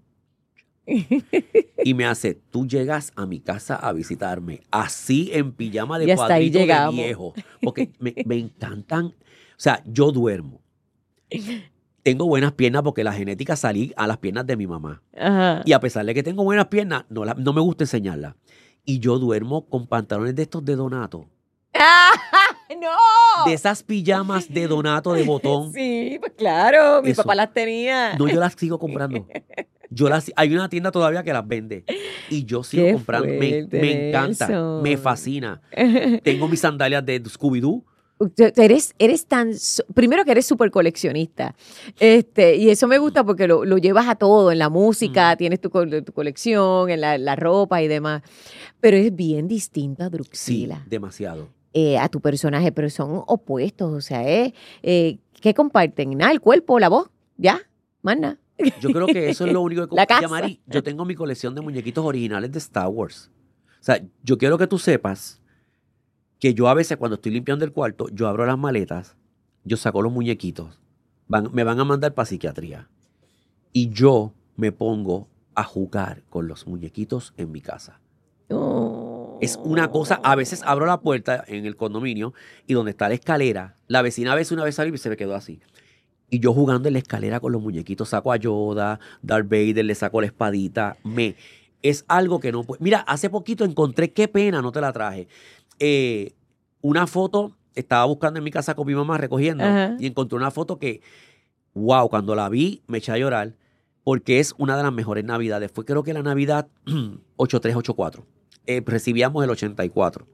Y me hace, tú llegas a mi casa a visitarme, así en pijama de Y hasta ahí cuadrito de llegamos. viejo. Porque me encantan. O sea, yo duermo. Tengo buenas piernas porque la genética salí a las piernas de mi mamá. Ajá. Y a pesar de que tengo buenas piernas, no me gusta enseñarlas. Y yo duermo con pantalones de estos de Donato. ¡Ah, ¡no! De esas pijamas de Donato de botón. Sí, pues claro, mi Eso. papá las tenía. No, yo las sigo comprando. Hay una tienda todavía que las vende. Y yo sigo Qué comprando. fuerte, Me encanta. Nelson. Me fascina. Tengo mis sandalias de Scooby-Doo. Eres primero que eres súper coleccionista, y eso me gusta porque lo llevas a todo, en la música, tienes tu colección, en la ropa y demás, pero es bien distinto a Sí, Druxila, demasiado. a tu personaje, pero son opuestos, o sea, ¿qué comparten? Nada, el cuerpo, la voz, ya, más nada. Yo creo que eso es lo único que... La casa. Yamari, yo tengo mi colección de muñequitos originales de Star Wars. O sea, yo quiero que tú sepas que yo a veces cuando estoy limpiando el cuarto, yo abro las maletas, yo saco los muñequitos, me van a mandar para psiquiatría. Y yo me pongo a jugar con los muñequitos en mi casa. Oh. Es una cosa, a veces abro la puerta en el condominio y donde está la escalera, la vecina a veces una vez salió y se me quedó así. Y yo jugando en la escalera con los muñequitos, saco a Yoda, Darth Vader, le saco la espadita. Es algo que no puede. Mira, hace poquito encontré, qué pena, no te la traje. Una foto, estaba buscando en mi casa con mi mamá recogiendo, Ajá. y encontré una foto que, wow, cuando la vi me eché a llorar, porque es una de las mejores navidades. Fue creo que la Navidad 83-84. Recibíamos el 84.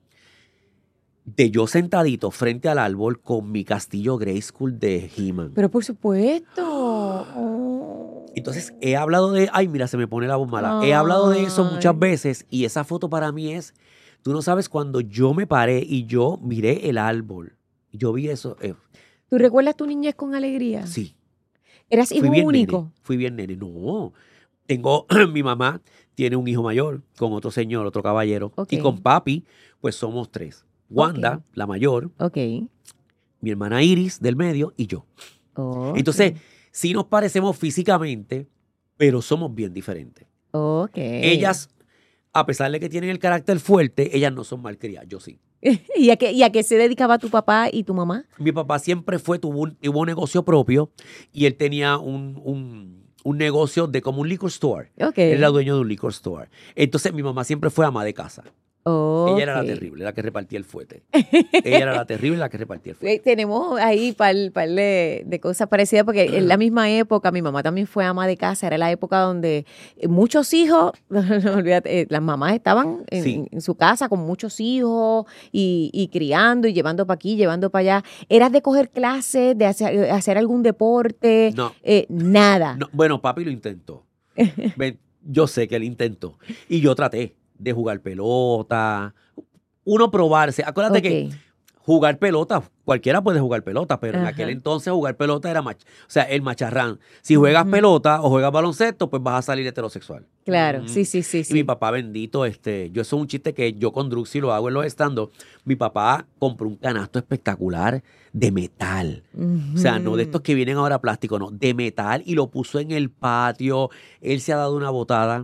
De yo sentadito frente al árbol con mi castillo Grayskull de He-Man. Pero por supuesto. Oh. Entonces he hablado de, ay mira, se me pone la voz mala. He hablado de eso muchas Ay. veces y esa foto para mí es, tú no sabes cuando yo me paré y yo miré el árbol. Yo vi eso. ¿Tú recuerdas tu niñez con alegría? Sí. ¿Eras hijo Fui bien único? nene. Fui bien nene. No. Tengo, mi mamá tiene un hijo mayor con otro señor, otro caballero. Ok. Y con papi, pues somos 3. Wanda, Ok. la mayor, Ok. mi hermana Iris del medio y yo. Ok. Entonces, sí nos parecemos físicamente, pero somos bien diferentes. Ok. Ellas, a pesar de que tienen el carácter fuerte, ellas no son malcriadas, yo sí. ¿Y a qué se dedicaba tu papá y tu mamá? Mi papá siempre tuvo un negocio propio y él tenía un negocio de como un liquor store. Ok. Él era dueño de un liquor store. Entonces mi mamá siempre fue ama de casa. Ella era la terrible, la que repartía el fuete. Ella era la terrible, la que repartía el fuete. Tenemos ahí par de cosas parecidas, porque en la misma época mi mamá también fue ama de casa. Era la época donde muchos hijos, no olvídate, las mamás estaban en su casa con muchos hijos y criando y llevando para aquí, llevando para allá. ¿Eras de coger clases, de hacer algún deporte? No. Nada. No, bueno, papi lo intentó. Yo sé que él intentó. Y yo traté de jugar pelota, uno probarse. Acuérdate que jugar pelota, cualquiera puede jugar pelota, pero en aquel entonces jugar pelota era el macharrán. Si juegas pelota o juegas baloncesto, pues vas a salir heterosexual. Claro, sí. Y mi papá bendito, yo eso es un chiste que yo con Druxy lo hago en los stand-up. Mi papá compró un canasto espectacular de metal. O sea, no de estos que vienen ahora plástico, no, de metal, y lo puso en el patio. Él se ha dado una botada.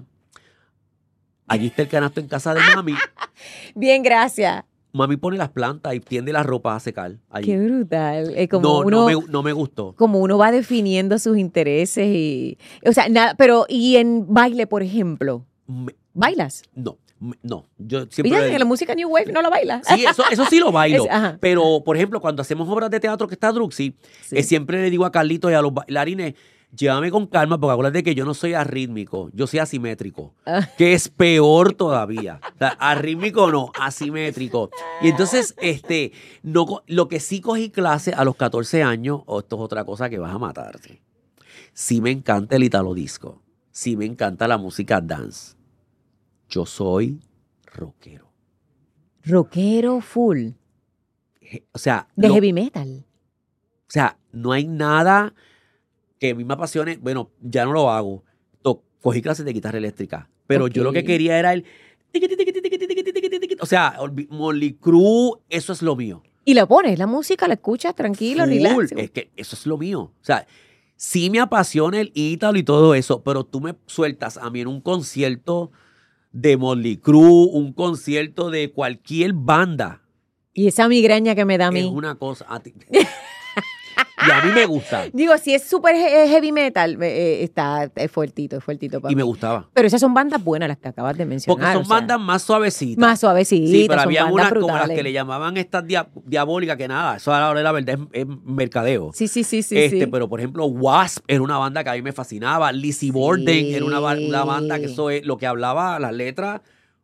Allí está el canasto en casa de mami. Bien, gracias. Mami pone las plantas y tiende la ropa a secar. Allí. Qué brutal. No me gustó. Como uno va definiendo sus intereses y... O sea, nada, pero ¿y en baile, por ejemplo? ¿Bailas? No. Yo siempre... Fíjate que la música New Wave no la bailas. Sí, eso sí lo bailo. Pero, por ejemplo, cuando hacemos obras de teatro que está Druxy, siempre le digo a Carlito y a los bailarines, llévame con calma, porque acuérdate que yo no soy arrítmico, yo soy asimétrico, que es peor todavía. O sea, arrítmico no, asimétrico. Y entonces, lo que sí cogí clase a los 14 años, esto es otra cosa que vas a matarte. Sí me encanta el italo disco, sí me encanta la música dance. Yo soy rockero. Rockero full. O sea... De heavy metal. O sea, no hay nada que a mí me apasione. Bueno, ya no lo hago. Cogí clases de guitarra eléctrica. Pero yo lo que quería era el... O sea, Motley Crue, eso es lo mío. Y la pones, la música, la escuchas tranquilo, relax. Es que eso es lo mío. O sea, sí me apasiona el ítalo y todo eso, pero tú me sueltas a mí en un concierto de Motley Crue, un concierto de cualquier banda. Y esa migraña que me da a mí. Es una cosa... Y a mí me gusta. Digo, si es súper heavy metal, es fuertito para Y me mí. gustaba. Pero esas son bandas buenas las que acabas de mencionar. Porque son bandas más suavecitas. Más suavecitas. Sí, pero había unas brutales. como las que le llamaban estas diabólicas, que nada, eso ahora la verdad es mercadeo. Sí. Pero por ejemplo, Wasp era una banda que a mí me fascinaba. Lizzie Borden era una banda que eso es lo que hablaba, las letras,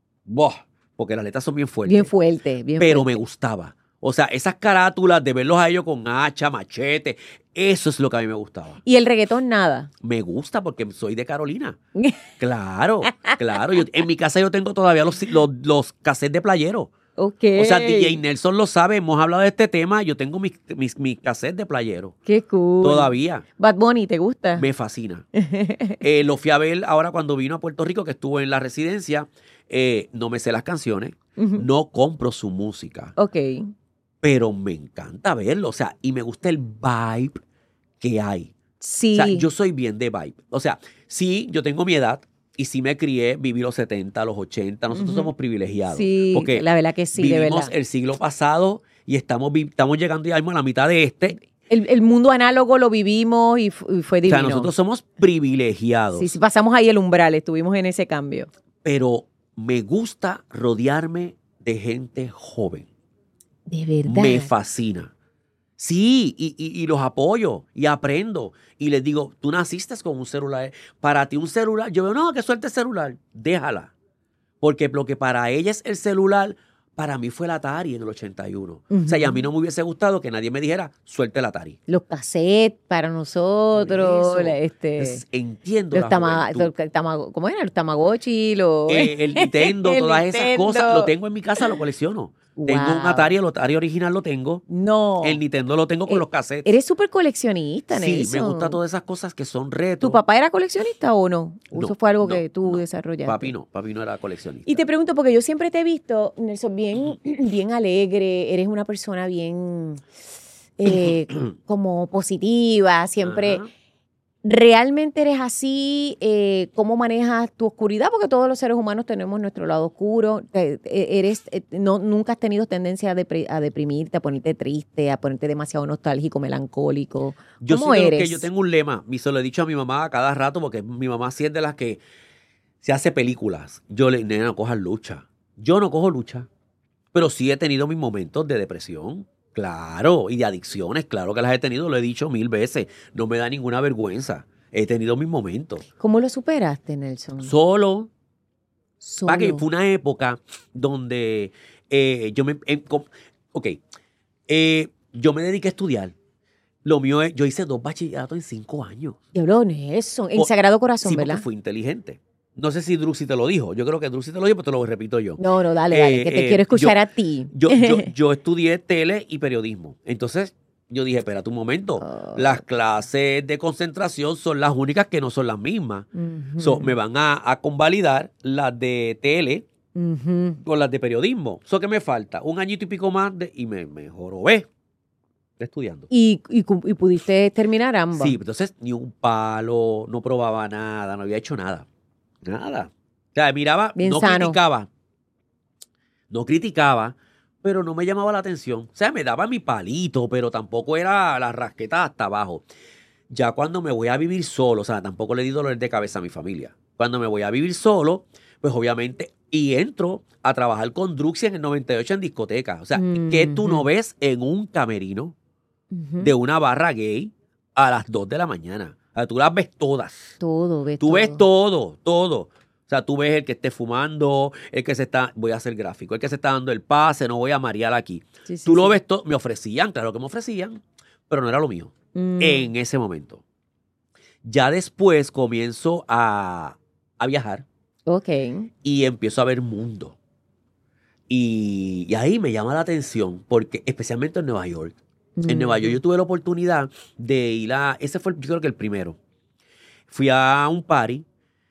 porque las letras son bien fuertes. Bien fuerte. Pero me gustaba. O sea, esas carátulas de verlos a ellos con hacha, machete, eso es lo que a mí me gustaba. ¿Y el reggaetón nada? Me gusta porque soy de Carolina. Claro. En mi casa yo tengo todavía los cassettes de Playero. Ok. O sea, DJ Nelson lo sabe, hemos hablado de este tema, yo tengo mis cassettes de Playero. Qué cool. Todavía. Bad Bunny, ¿te gusta? Me fascina. Lo fui a ver ahora cuando vino a Puerto Rico, que estuvo en la residencia. No me sé las canciones, no compro su música. Ok. Pero me encanta verlo, o sea, y me gusta el vibe que hay. Sí. O sea, yo soy bien de vibe. O sea, sí, yo tengo mi edad y sí me crié, viví los 70, los 80. Nosotros somos privilegiados. Sí, porque la verdad que sí, de verdad. Vivimos el siglo pasado y estamos llegando ya mismo a la mitad de este. El mundo análogo lo vivimos y fue divino. O sea, nosotros somos privilegiados. Sí, pasamos ahí el umbral, estuvimos en ese cambio. Pero me gusta rodearme de gente joven. De verdad. Me fascina. Sí, y los apoyo y aprendo. Y les digo, tú naciste con un celular. Para ti un celular, yo veo, no, que suelte el celular. Déjala. Porque lo que para ella es el celular, para mí fue el Atari en el 81. O sea, y a mí no me hubiese gustado que nadie me dijera, suelte el Atari. Los cassettes para nosotros. Entiendo ¿cómo era? Los Tamagotchi. El Nintendo, todas esas Nintendo. cosas. Lo tengo en mi casa, lo colecciono. Wow. Tengo un Atari, el Atari original lo tengo. No. El Nintendo lo tengo con los cassettes. Eres súper coleccionista, Nelson. Sí, me gustan todas esas cosas que son retos. ¿Tu papá era coleccionista o no? No, ¿Eso fue algo que tú no. desarrollaste? Papi no era coleccionista. Y te pregunto, porque yo siempre te he visto, Nelson, bien alegre, eres una persona bien como positiva, siempre. Ajá. ¿Realmente eres así? ¿Cómo manejas tu oscuridad? Porque todos los seres humanos tenemos nuestro lado oscuro. ¿Nunca has tenido tendencia a deprimirte, a ponerte triste, a ponerte demasiado nostálgico, melancólico? Yo ¿Cómo soy de los que eres? yo tengo un lema, y se lo he dicho a mi mamá a cada rato, porque mi mamá sí es de las que se hace películas. Yo le nena, no cojas lucha. Yo no cojo lucha, pero sí he tenido mis momentos de depresión, claro, y de adicciones, claro que las he tenido, lo he dicho 1000 veces. No me da ninguna vergüenza. He tenido mis momentos. ¿Cómo lo superaste, Nelson? Solo. Para que Solo. fue una época donde ok, yo me dediqué a estudiar. Lo mío es, yo hice 2 bachilleratos en 5 años. Diablo, Nelson. En Por- Sagrado Corazón, Sí, porque ¿verdad? fui inteligente. No sé si Druxy te lo dijo. Yo creo que Druxy te lo dijo, pero te lo repito yo. No, dale, que te quiero escuchar a ti. Yo estudié tele y periodismo. Entonces, yo dije, espérate un momento. Oh. Las clases de concentración son las únicas que no son las mismas. Ujú. So, me van a convalidar las de tele Ujú. con las de periodismo. ¿Eso qué me falta? Un añito y pico más y me jorobé estudiando. ¿Y pudiste terminar ambas? Sí, entonces ni un palo, no probaba nada, no había hecho nada. Nada. O sea, miraba, Bien no sano. criticaba, pero no me llamaba la atención. O sea, me daba mi palito, pero tampoco era la rasqueta hasta abajo. Ya cuando me voy a vivir solo, o sea, tampoco le di dolor de cabeza a mi familia. Cuando me voy a vivir solo, pues obviamente, y entro a trabajar con Druxy en el 98 en discoteca. O sea, ¿qué tú no Ujú. ves en un camerino Ujú. de una barra gay a las 2 de la mañana? O sea, tú las ves todas. Todo, ves Tú todo. ves todo, todo. O sea, tú ves el que esté fumando, el que se está, voy a hacer gráfico, el que se está dando el pase, no voy a marear aquí. Sí, sí, Tú lo sí. ves todo, me ofrecían, claro que me ofrecían, pero no era lo mío Mm. en ese momento. Ya después comienzo a viajar Ok. y empiezo a ver mundo. Y ahí me llama la atención, porque especialmente en Nueva York. En Nueva York yo tuve la oportunidad de ir ese fue yo creo que el primero. Fui a un party.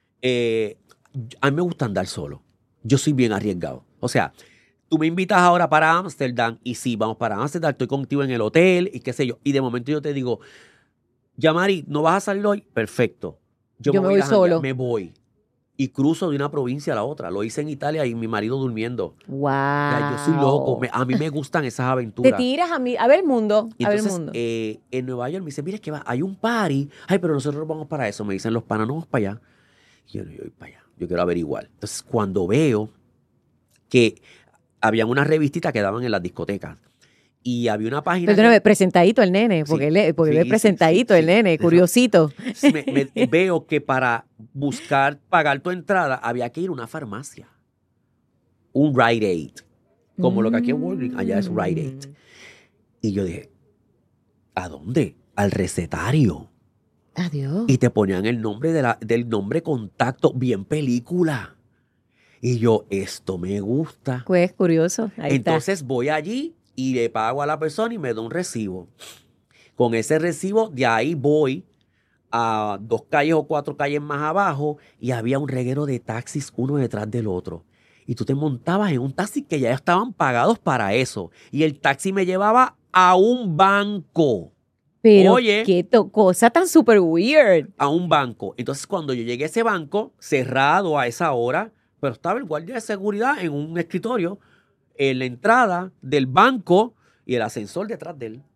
A mí me gusta andar solo. Yo soy bien arriesgado. O sea, tú me invitas ahora para Ámsterdam y sí, vamos para Ámsterdam, estoy contigo en el hotel y qué sé yo. Y de momento yo te digo, Yamari, ¿no vas a salir hoy? Perfecto. Yo me voy a ir a janguear. solo. Me voy. Y cruzo de una provincia a la otra. Lo hice en Italia y mi marido durmiendo. Wow. O sea, yo soy loco. A mí me gustan esas Te aventuras. tiras a ver el mundo. Y A ver el entonces, mundo. en Nueva York me dicen, mira, es que hay un party. Ay, pero nosotros vamos para eso. Me dicen los panas, no vamos para allá. Y yo voy para allá. Yo quiero averiguar. Entonces, cuando veo que habían unas revistitas que daban en las discotecas y había una página Perdóname, presentadito el nene, porque Sí, él sí, es sí, presentadito sí, el sí. nene, Ajá. curiosito. veo que para pagar tu entrada, había que ir a una farmacia. Un Rite Aid. Como lo que aquí en Walgreens, allá es Rite Aid. Y yo dije, ¿a dónde? Al recetario. Adiós. Y te ponían el nombre del nombre contacto, bien película. Y yo, esto me gusta. Pues curioso. Ahí Entonces voy allí y le pago a la persona y me da un recibo. Con ese recibo, de ahí voy a 2 calles o 4 calles más abajo y había un reguero de taxis uno detrás del otro. Y tú te montabas en un taxi que ya estaban pagados para eso. Y el taxi me llevaba a un banco. está. Pero Oye. qué cosa tan super weird. A un banco. Entonces, cuando yo llegué a ese banco, cerrado a esa hora, pero estaba el guardia de seguridad en un escritorio, en la entrada del banco y el ascensor detrás de él.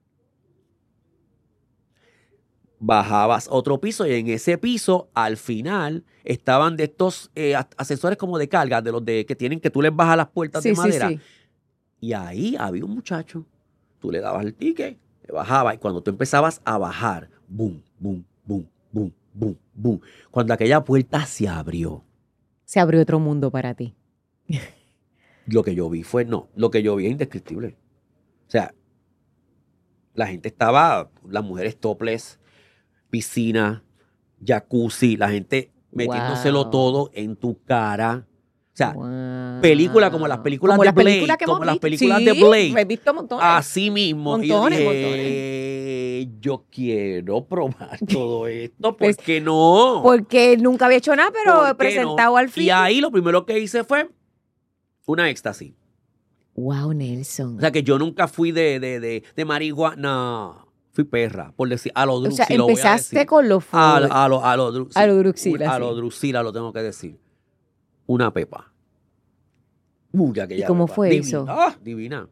Bajabas a otro piso y en ese piso, al final, estaban de estos ascensores como de carga, de los que tienen que tú les bajas las puertas de madera. Sí. Y ahí había un muchacho. Tú le dabas el ticket, te bajaba y cuando tú empezabas a bajar, boom, boom, boom, boom, boom, boom. Cuando aquella puerta se abrió, Se abrió otro mundo para ti. lo que yo vi lo que yo vi es indescriptible. O sea, la gente estaba, las mujeres topless, piscina, jacuzzi, la gente metiéndoselo Wow. todo en tu cara. O sea, Wow. película como las películas Como de las Blade, películas que hemos como las visto. películas Sí, de Blade. he visto montones. Así mismo. Montones, y yo dije, yo quiero probar todo esto. ¿Por Pues, qué no? Porque nunca había hecho nada, pero ¿Por he qué presentado no? al fin. Y ahí lo primero que hice fue una éxtasis. Wow, Nelson. O sea, que yo nunca fui de marihuana. No. fui perra, por decir, a lo O Druxila. sea, lo voy a empezaste decir. con los food. A lo Druxila. A lo Druxila, A sí. lo Druxila lo tengo que decir. Una pepa. ¿Y cómo fue divina, eso? Divina.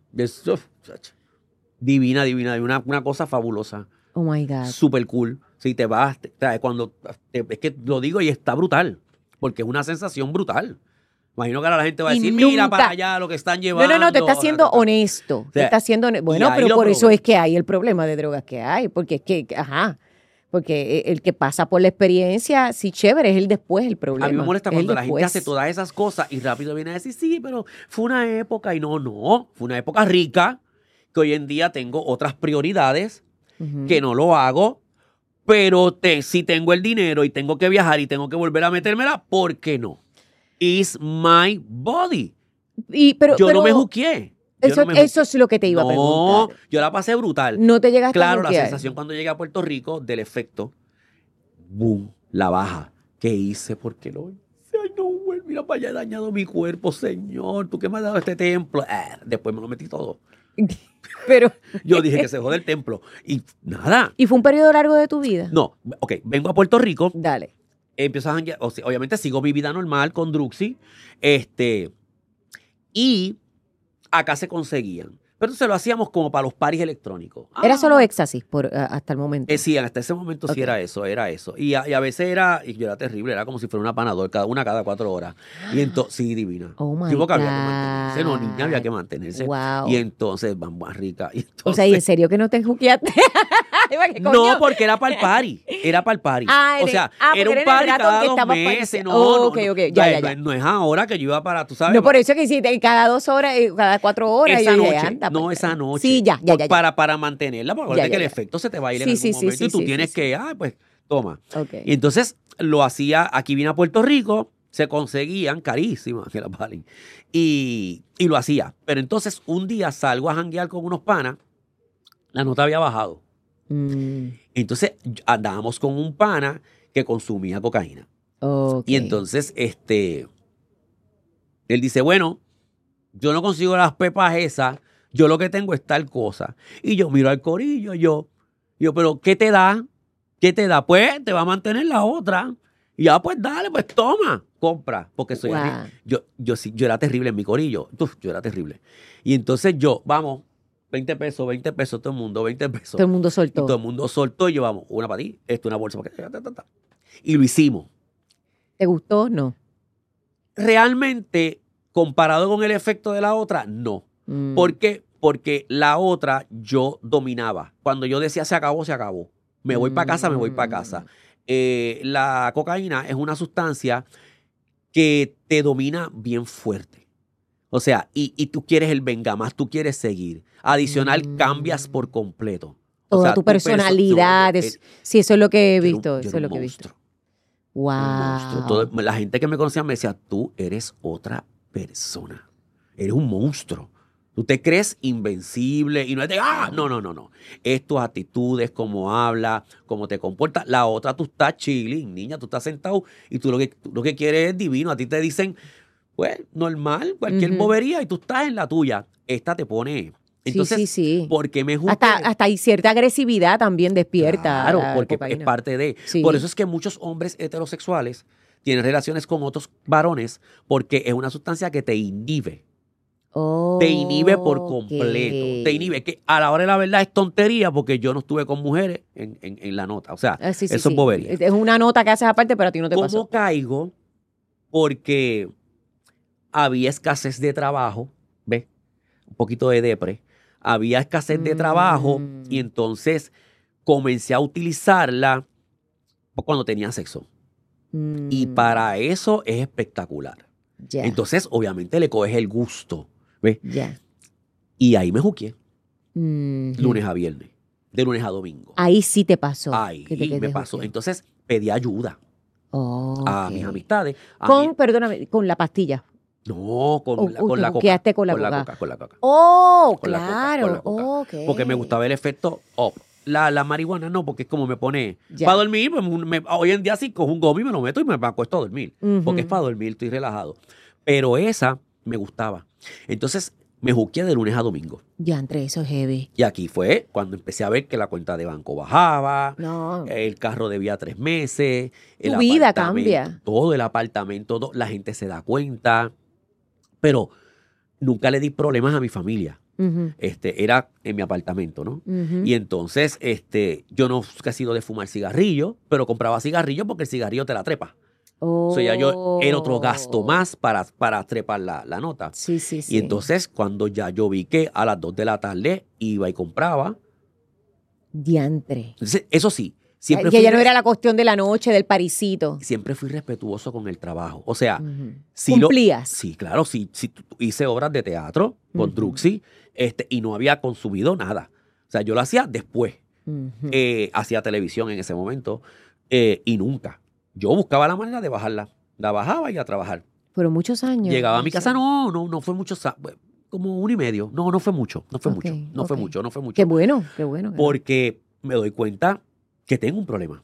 Divina. Una cosa fabulosa. Oh my God. Súper cool. Si te vas, es que lo digo y está brutal. Porque es una sensación brutal. Imagino que ahora la gente va a Y decir, mira nunca- para allá lo que están llevando. No, te está siendo honesto. Te sea, está siendo Bueno, ahí pero lo por eso probé. es que hay el problema de drogas que hay. Porque es que, porque el que pasa por la experiencia, sí, chévere, es el después el problema. A mí me molesta es el cuando la gente después. hace todas esas cosas y rápido viene a decir, sí, pero fue una época. Y no, fue una época rica, que hoy en día tengo otras prioridades, Ujú. que no lo hago, pero si tengo el dinero y tengo que viajar y tengo que volver a metérmela, ¿por qué no? It's my body. Yo no me juqueé. Eso es lo que te iba a No, preguntar. yo la pasé brutal. No te llegaste Claro, a la juquear. sensación cuando llegué a Puerto Rico del efecto, boom, la baja. ¿Qué hice? ¿Por qué lo hice? Ay, no, güey, mira para allá, he dañado mi cuerpo, Señor. ¿Tú qué me has dado este templo? Después me lo metí todo. Pero, Yo dije que se jode el templo. Y nada. ¿y fue un periodo largo de tu vida? No, ok, vengo a Puerto Rico, Dale. empiezo a janguear, o sea, obviamente sigo mi vida normal con Druxy, y acá se conseguían. Pero entonces lo hacíamos como para los paris electrónicos. Era solo éxtasis hasta el momento. Sí, hasta ese momento Ok. sí era eso. Y a veces y yo era terrible, era como si fuera una Panadol, cada 4 horas. Y entonces, sí, divina. Oh my Sí, porque había que God. mantenerse, no, niña, había que mantenerse. Wow. Y entonces, más rica. Y O sea, ¿y en entonces, serio que no te juqueaste? ¿Qué no, coño? porque era para el party. Era para el party. O sea, porque era un era el party rato cada que 2 estabas meses. no, No, ok, no, ok, ya. No es ahora que yo iba para, tú sabes. No, por eso que hiciste cada 2 horas, cada 4 horas. Esa yo dije, noche, anda, no pues. esa noche. Sí, ya. Para mantenerla, porque acuérdate que el efecto se te va a ir en Sí, algún sí, momento sí, y tú sí, tienes sí, que, pues, toma. Ok. Y entonces lo hacía, aquí vine a Puerto Rico, se conseguían carísimas que las valen. Y lo hacía. Pero entonces un día salgo a janguear con unos panas, la nota había bajado. Entonces andábamos con un pana que consumía cocaína. Ok. Y entonces, él dice, bueno, yo no consigo las pepas esas, yo lo que tengo es tal cosa. Y yo miro al corillo, yo, pero ¿qué te da? ¿Qué te da? Pues te va a mantener la otra. Y ya, pues dale, pues toma, compra. Porque soy Wow. yo era terrible en mi corillo. Yo era terrible. Y entonces vamos, 20 pesos, todo el mundo, 20 pesos. Todo el mundo Y soltó. todo el mundo soltó y llevamos una para ti, una bolsa para acá, y lo hicimos. ¿Te gustó? No. Realmente, comparado con el efecto de la otra, no. ¿Por qué? Porque la otra yo dominaba. Cuando yo decía se acabó, se acabó. Me voy para casa, me voy para casa. La cocaína es una sustancia que te domina bien fuerte. O sea, y tú quieres el venga más, tú quieres seguir. Adicional, cambias por completo. O Toda sea, tu personalidad. Sí, eso es lo que he visto. Yo Eso era es lo un que he visto. monstruo. Wow. Un monstruo. La gente que me conocía me decía, tú eres otra persona. Eres un monstruo. Tú te crees invencible y no es de, no. Es tus actitudes, cómo hablas, cómo te comportas. La otra, tú estás chilling, niña, tú estás sentado y tú lo que quieres es divino. A ti te dicen, pues, normal, cualquier bobería y tú estás en la tuya. Esta te pone. Entonces, sí. ¿por qué me juzgué? Hasta hay cierta agresividad también despierta. Claro, la porque cocaína. es parte de. Sí. Por eso es que muchos hombres heterosexuales tienen relaciones con otros varones porque es una sustancia que te inhibe. Te inhibe por completo. Te inhibe. Que a la hora de la verdad es tontería porque yo no estuve con mujeres en la nota. O sea, Sí, eso es bobería. Es una nota que haces aparte, pero a ti no te ¿Cómo pasó. caigo? Porque había escasez de trabajo. ¿Ves? Un poquito de depre. Había escasez de trabajo y entonces comencé a utilizarla cuando tenía sexo. Y para eso es espectacular. Ya. Entonces, obviamente, le coges el gusto. ¿Ves? Ya. Y ahí me juqué. Ujú. Lunes a viernes. De lunes a domingo. Ahí sí te pasó. Ahí que te me pasó. Entonces, pedí ayuda a mis amistades. Perdóname, con la pastilla. No, con la te coca. juqueaste con la Con la coca. coca, con la coca. Oh, Con la coca, claro. con la coca. Ok. Porque me gustaba el efecto up. La marihuana no, porque es como me pone. Ya. Para dormir, pues, hoy en día sí cojo un gomi, me lo meto y me acuesto a dormir. Ujú. Porque es para dormir, estoy relajado. Pero esa me gustaba. Entonces me juqueé de lunes a domingo. Ya, entre eso es heavy. Y aquí fue cuando empecé a ver que la cuenta de banco bajaba, No. el carro debía 3 meses, Tu vida apartamento, cambia. todo el apartamento, la gente se da cuenta, pero nunca le di problemas a mi familia. Ujú, Era en mi apartamento, ¿no? ujú. Y entonces, yo no he sido de fumar cigarrillo, pero compraba cigarrillo porque el cigarrillo te la trepa. O sea, yo era otro gasto Oh. más para trepar la nota. Sí, sí, sí. Y entonces, cuando ya yo vi que a las 2 de la tarde iba y compraba, Diantre. entonces, eso sí, siempre Que fui, ya no era la cuestión de la noche, del parisito. siempre fui respetuoso con el trabajo. O sea, Ujú. sí Cumplías. sí, claro, sí, hice obras de teatro con Ujú. Druxy, y no había consumido nada. O sea, yo lo hacía después. Ujú. Hacía televisión en ese momento, y nunca. Yo buscaba la manera de bajarla. La bajaba y a trabajar. Fueron muchos años. Llegaba a mi Eso. casa, no fue mucho, como 1 y medio. No fue mucho, no fue Ok, mucho, no fue ok. mucho, no fue mucho. Qué bueno, qué bueno. Porque me doy cuenta que tengo un problema.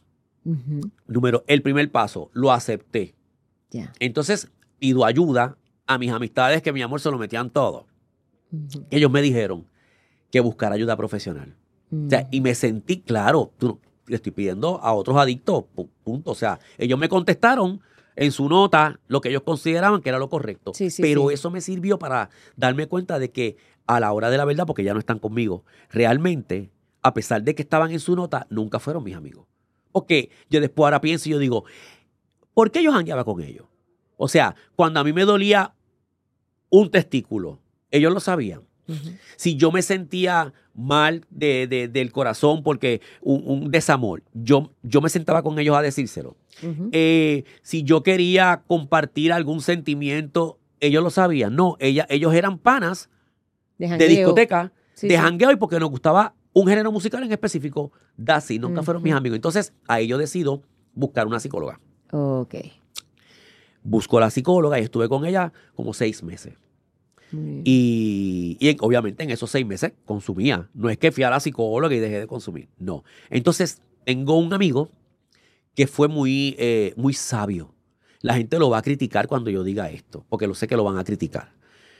Ujú. El primer paso, lo acepté. Ya. Entonces, pido ayuda a mis amistades que mi amor se lo metían todo. Ujú. Ellos me dijeron que buscar ayuda profesional. O sea, y me sentí, claro, le estoy pidiendo a otros adictos, punto. O sea, ellos me contestaron en su nota lo que ellos consideraban que era lo correcto. Sí, sí, Pero sí. eso me sirvió para darme cuenta de que a la hora de la verdad, porque ya no están conmigo, realmente, a pesar de que estaban en su nota, nunca fueron mis amigos. Porque yo después ahora pienso y yo digo, ¿por qué yo jangueaba con ellos? O sea, cuando a mí me dolía un testículo, ellos lo sabían. Ujú. Si yo me sentía mal del corazón porque un desamor, yo me sentaba con ellos a decírselo. Ujú. Si yo quería compartir algún sentimiento, ellos lo sabían. No, ellos eran panas De de jangueo. discoteca, Sí, de sí. jangueo, y porque nos gustaba un género musical en específico. Así, nunca fueron mis Ujú. amigos. Entonces, ahí yo decido buscar una psicóloga. Ok. Busco a la psicóloga y estuve con ella como 6 meses. Muy bien. Y obviamente en esos 6 meses consumía. No es que fui a la psicóloga y dejé de consumir. No. Entonces, tengo un amigo que fue muy sabio. La gente lo va a criticar cuando yo diga esto, porque lo sé que lo van a criticar.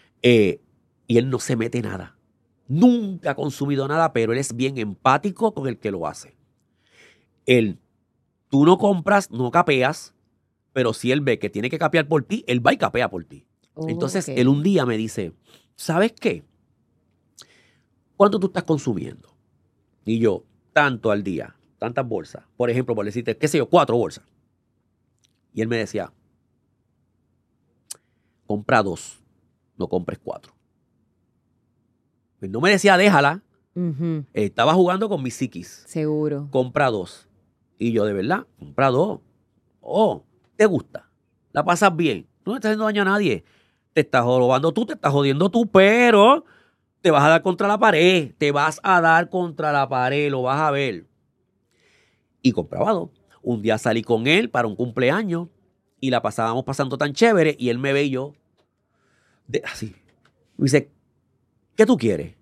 Y él no se mete nada. Nunca ha consumido nada, pero él es bien empático con el que lo hace. Tú no compras, no capeas, pero si él ve que tiene que capear por ti, él va y capea por ti. Entonces, Ok. él un día me dice, ¿sabes qué? ¿Cuánto tú estás consumiendo? Y yo, tanto al día, tantas bolsas. Por ejemplo, por decirte, qué sé yo, 4 bolsas. Y él me decía, compra 2, no compres 4. Pues no me decía, déjala. Ujú. Estaba jugando con mi psiquis. Seguro. Compra 2. Y yo, de verdad, compra 2. Oh, ¿te gusta? ¿La pasas bien? Tú no estás haciendo daño a nadie. Te estás robando tú, te estás jodiendo tú, pero te vas a dar contra la pared. Te vas a dar contra la pared, lo vas a ver. Y compraba 2. Un día salí con él para un cumpleaños y la pasábamos pasando tan chévere y él me ve y yo, así. Me dice, ¿qué tú quieres?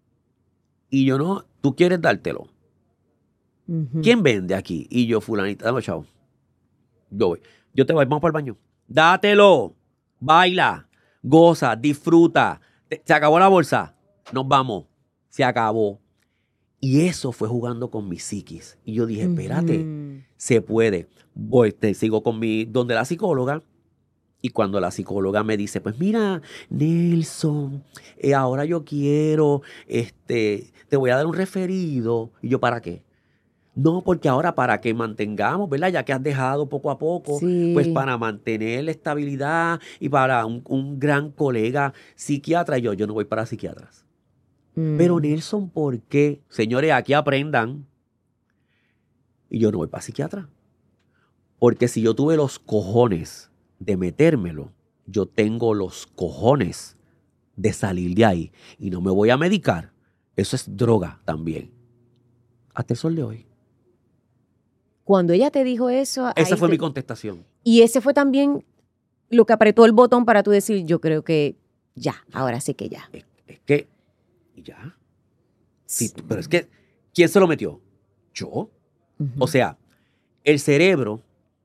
Y yo, no, tú quieres dártelo. Ujú. ¿Quién vende aquí? Y yo, fulanita, dame chavo. Yo voy. Yo te voy, vamos para el baño. Dátelo. Baila. Goza. Disfruta. Se acabó la bolsa. Nos vamos. Se acabó. Y eso fue jugando con mi psiquis. Y yo dije, espérate, Ujú. se puede. Voy, sigo donde la psicóloga. Y cuando la psicóloga me dice, pues mira, Nelson, ahora yo quiero, te voy a dar un referido. Y yo, ¿para qué? No, porque ahora para que mantengamos, ¿verdad? Ya que has dejado poco a poco, pues Sí. para mantener la estabilidad y para un gran colega psiquiatra. Yo no voy para psiquiatras. Pero Nelson, ¿por qué? Señores, aquí aprendan. Y yo no voy para psiquiatra. Porque si yo tuve los cojones de metérmelo, yo tengo los cojones de salir de ahí. Y no me voy a medicar. Eso es droga también. Hasta el sol de hoy. Cuando ella te dijo eso, Esa ahí fue mi contestación. y ese fue también lo que apretó el botón para tú decir, yo creo que ya, ahora sí que ya. Es que, y ya. Sí, pero es que, ¿quién se lo metió? Yo. Ujú. O sea, el cerebro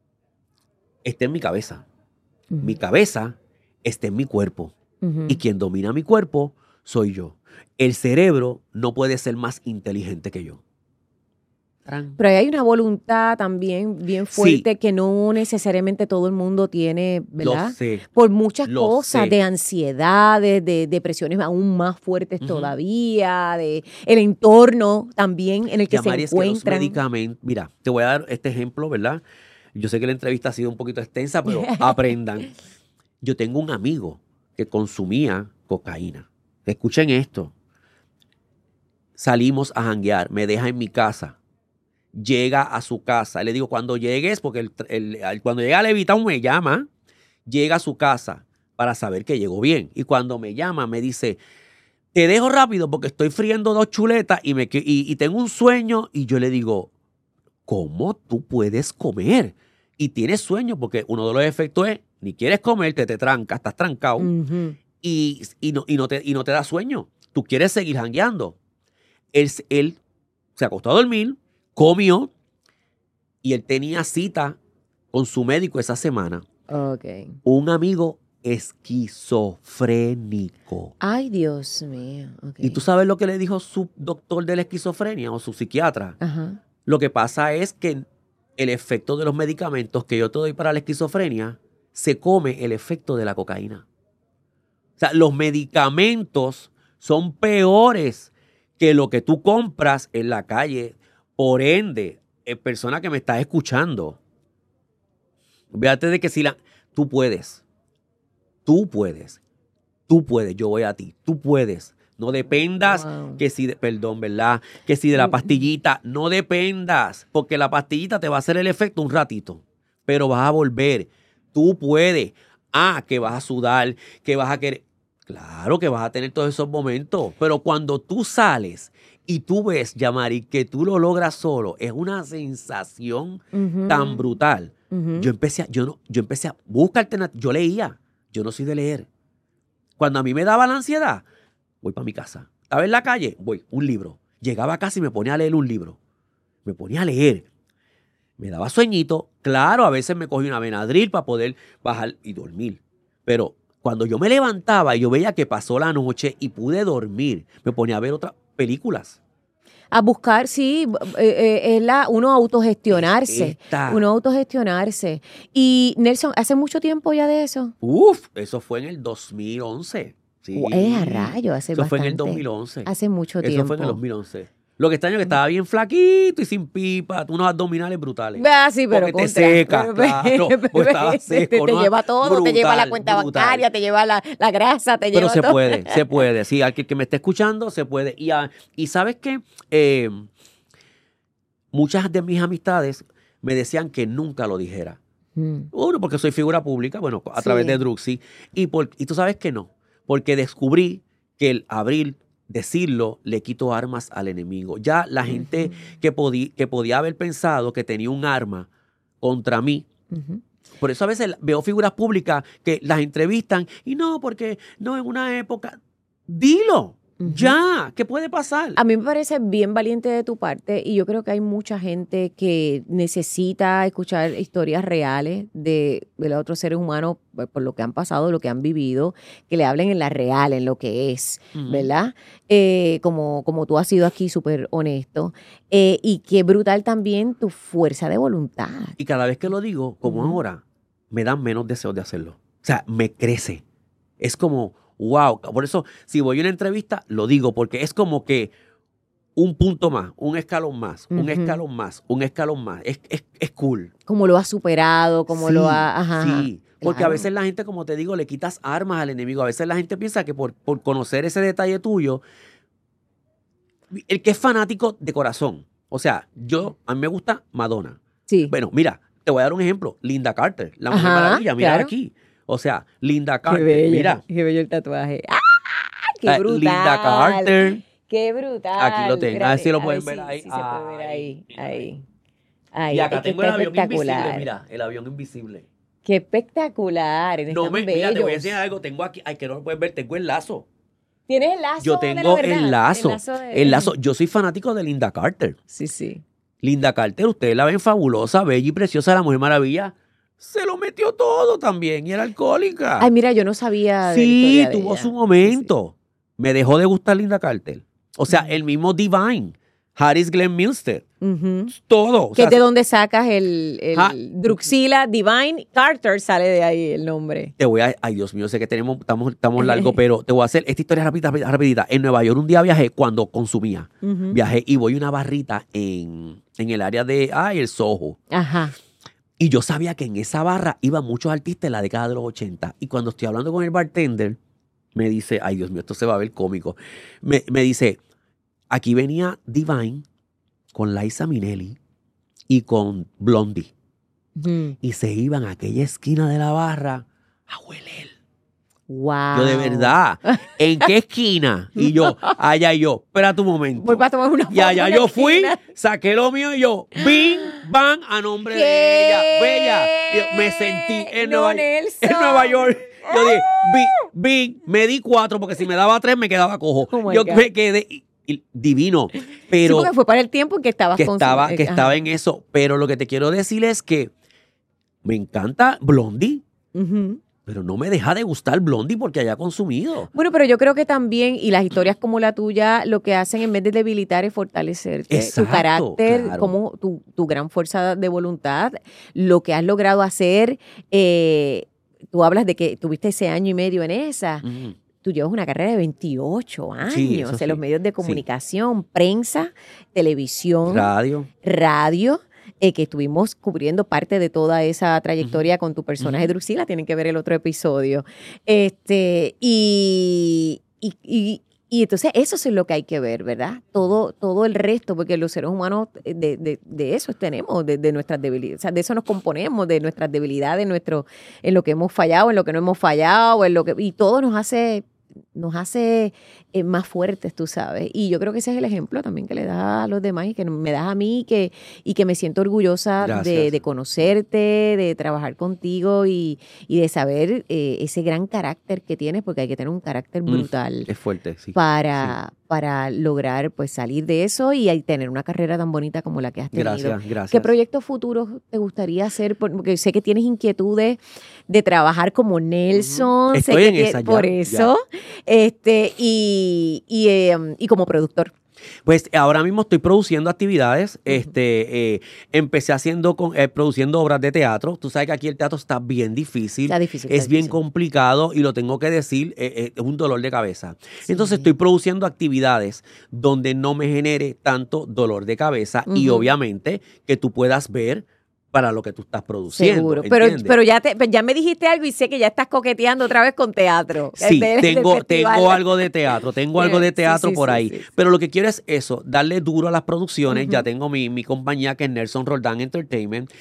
está en mi cabeza. Ujú. Mi cabeza está en mi cuerpo. Ujú. Y quien domina mi cuerpo soy yo. El cerebro no puede ser más inteligente que yo. Pero ahí hay una voluntad también bien fuerte que no necesariamente todo el mundo tiene, ¿verdad? Lo sé. Por muchas Lo cosas, sé. de ansiedades, de depresiones aún más fuertes todavía, de el entorno también en el que se Yamari, es que los encuentran. medicamentos, mira, te voy a dar este ejemplo, ¿verdad? Yo sé que la entrevista ha sido un poquito extensa, pero aprendan. Yo tengo un amigo que consumía cocaína. Escuchen esto. Salimos a janguear, me deja en mi casa. Llega a su casa. Le digo, cuando llegues, porque cuando llega a Levitown me llama, llega a su casa para saber que llegó bien. Y cuando me llama, me dice, te dejo rápido porque estoy friendo 2 chuletas y tengo un sueño. Y yo le digo, ¿cómo tú puedes comer? Y tienes sueño, porque uno de los efectos es, ni quieres comer, te trancas, estás trancado y no te da sueño. Tú quieres seguir jangueando. Él se acostó a dormir, comió y él tenía cita con su médico esa semana. Okay. Un amigo esquizofrénico. Ay, Dios mío. Okay. ¿Y tú sabes lo que le dijo su doctor de la esquizofrenia o su psiquiatra? Ajá. Lo que pasa es que el efecto de los medicamentos que yo te doy para la esquizofrenia se come el efecto de la cocaína. O sea, los medicamentos son peores que lo que tú compras en la calle. Por ende, persona que me estás escuchando, véate de que tú puedes, yo voy a ti, tú puedes. No dependas que si, ¿verdad? Que si de la pastillita, no dependas, porque la pastillita te va a hacer el efecto un ratito, pero vas a volver. Tú puedes. Que vas a sudar, que vas a querer. Claro que vas a tener todos esos momentos, pero cuando tú sales y tú ves, Yamari, que tú lo logras solo, es una sensación tan brutal. Yo empecé a buscar alternativas. Yo leía, yo no soy de leer. Cuando a mí me daba la ansiedad, voy para mi casa. Estaba en la calle, voy, un libro. Llegaba a casa y me ponía a leer un libro. Me ponía a leer. Me daba sueñito. Claro, a veces me cogí una Benadryl para poder bajar y dormir. Pero cuando yo me levantaba y yo veía que pasó la noche y pude dormir, me ponía a ver otras películas. A buscar, sí, es uno autogestionarse. Uno autogestionarse. Y Nelson, ¿hace mucho tiempo ya de eso? Eso fue en el 2011. Sí. A rayo, hace Eso bastante. fue en el 2011. Hace mucho tiempo. Eso fue en el 2011. Lo que extraño es que estaba bien flaquito y sin pipa, unos abdominales brutales. Sí, pero porque te seca, claro, porque estaba seco. Te lleva todo, brutal, te lleva la cuenta bancaria, te lleva la grasa, te lleva todo. Pero se puede. Sí, al que me esté escuchando, se puede. Y ¿sabes qué? Muchas de mis amistades me decían que nunca lo dijera. Uno, porque soy figura pública, bueno, a través de Druxy. Y tú sabes que no, porque descubrí que el decirlo le quito armas al enemigo. Ya la gente que podía haber pensado que tenía un arma contra mí. Por eso a veces veo figuras públicas que las entrevistan y no, porque no, en una época. Dilo. Ya, ¿qué puede pasar? A mí me parece bien valiente de tu parte y yo creo que hay mucha gente que necesita escuchar historias reales de los otros seres humanos por lo que han pasado, lo que han vivido, que le hablen en la real, en lo que es, ¿verdad? Como tú has sido aquí súper honesto. Y qué brutal también tu fuerza de voluntad. Y cada vez que lo digo, como ahora, me dan menos deseos de hacerlo. O sea, me crece. Es como... wow, por eso si voy a una entrevista lo digo, porque es como que un punto más, un escalón más, un escalón más, un escalón más. Es cool. Como lo has superado, como lo has... Sí, porque a veces la gente, como te digo, le quitas armas al enemigo. A veces la gente piensa que por conocer ese detalle tuyo, el que es fanático de corazón. O sea, a mí me gusta Madonna. Sí. Bueno, mira, te voy a dar un ejemplo. Linda Carter, la Mujer Maravilla, mira aquí. O sea, Linda Carter, mira. Qué bello el tatuaje. ¡Ah! ¡Qué brutal! Linda Carter. ¡Qué brutal! Aquí lo tengo. A ver si lo pueden ver ahí. Sí, se puede ver ahí. Y acá tengo el avión invisible, mira, el avión invisible. ¡Qué espectacular! Mira, te voy a enseñar algo. Tengo aquí, que no lo puedes ver, tengo el lazo. ¿Tienes el lazo? Yo tengo el lazo. El lazo. Yo soy fanático de Linda Carter. Sí. Linda Carter, ustedes la ven fabulosa, bella y preciosa, la Mujer Maravilla. Se lo metió todo también y era alcohólica. Ay, mira, yo no sabía. Sí, tuvo su momento. me dejó de gustar Linda Carter. O sea, el mismo Divine, Harris Glenn Milstead, todo. O ¿Que sea, de dónde sacas el Druxila Divine Carter? Sale de ahí el nombre. te voy a... Ay, Dios mío, sé que estamos largos, pero te voy a hacer esta historia rapidita. En Nueva York un día viajé cuando consumía. Viajé y voy a una barrita en el área de... el Soho. Ajá. Y yo sabía que en esa barra iban muchos artistas en la década de los 80. Y cuando estoy hablando con el bartender, me dice... Ay, Dios mío, esto se va a ver cómico. Me dice, aquí venía Divine con Liza Minnelli y con Blondie. Y se iban a aquella esquina de la barra a hueler. Wow. Yo, de verdad, ¿en qué esquina? Y yo, allá yo, espérate un momento. Voy para tomar una foto. Y allá en la yo fui, esquina. saqué lo mío y yo, bing, bang, a nombre ¿Qué? de ella, bella. Y yo me sentí en No, Nueva York. Yo dije, bing, me di 4 porque si me daba 3 me quedaba cojo. Oh my Yo God. me quedé divino. Pero Sí, porque fue para el tiempo en que estabas que estaba Ajá. en eso. Pero lo que te quiero decir es que me encanta Blondie, pero no me deja de gustar Blondie porque haya consumido. Bueno, pero yo creo que también, y las historias como la tuya, lo que hacen en vez de debilitar es fortalecerte. Exacto, tu carácter, claro. como tu gran fuerza de voluntad, lo que has logrado hacer. Tú hablas de que tuviste ese año y medio en esa. Tú llevas una carrera de 28 años Sí, eso en sí. los medios de comunicación, prensa, televisión, radio, que estuvimos cubriendo parte de toda esa trayectoria con tu personaje Druxila. Tienen que ver el otro episodio. Y entonces eso es lo que hay que ver, ¿verdad? Todo el resto, porque los seres humanos de eso tenemos, de nuestras debilidades. O sea, de eso nos componemos, de nuestras debilidades, en lo que hemos fallado, en lo que no hemos fallado, y todo nos hace más fuertes, tú sabes. Y yo creo que ese es el ejemplo también que le das a los demás y que me das a mí y que me siento orgullosa de conocerte, de trabajar contigo y de saber ese gran carácter que tienes, porque hay que tener un carácter brutal. Es fuerte, sí. Para lograr pues salir de eso y tener una carrera tan bonita como la que has tenido. Gracias. ¿Qué proyectos futuros te gugustaría hacer? Porque sé que tienes inquietudes de trabajar como Nelson. Estoy sé en que esa ya. Por eso. Y como productor. Pues ahora mismo estoy produciendo actividades. Empecé produciendo obras de teatro. Tú sabes que aquí el teatro está bien difícil. Está difícil. Es bien complicado y lo tengo que decir, es un dolor de cabeza. Sí. Entonces estoy produciendo actividades donde no me genere tanto dolor de cabeza y obviamente que tú puedas ver para lo que tú estás produciendo. Seguro. ¿Entiendes? Pero ya me dijiste algo y sé que ya estás coqueteando otra vez con teatro. Sí, tengo algo de teatro. Tengo algo de teatro Sí, por ahí. sí. Pero lo que quiero es eso, darle duro a las producciones. Ya tengo mi compañía que es Nelson Roldán Entertainment.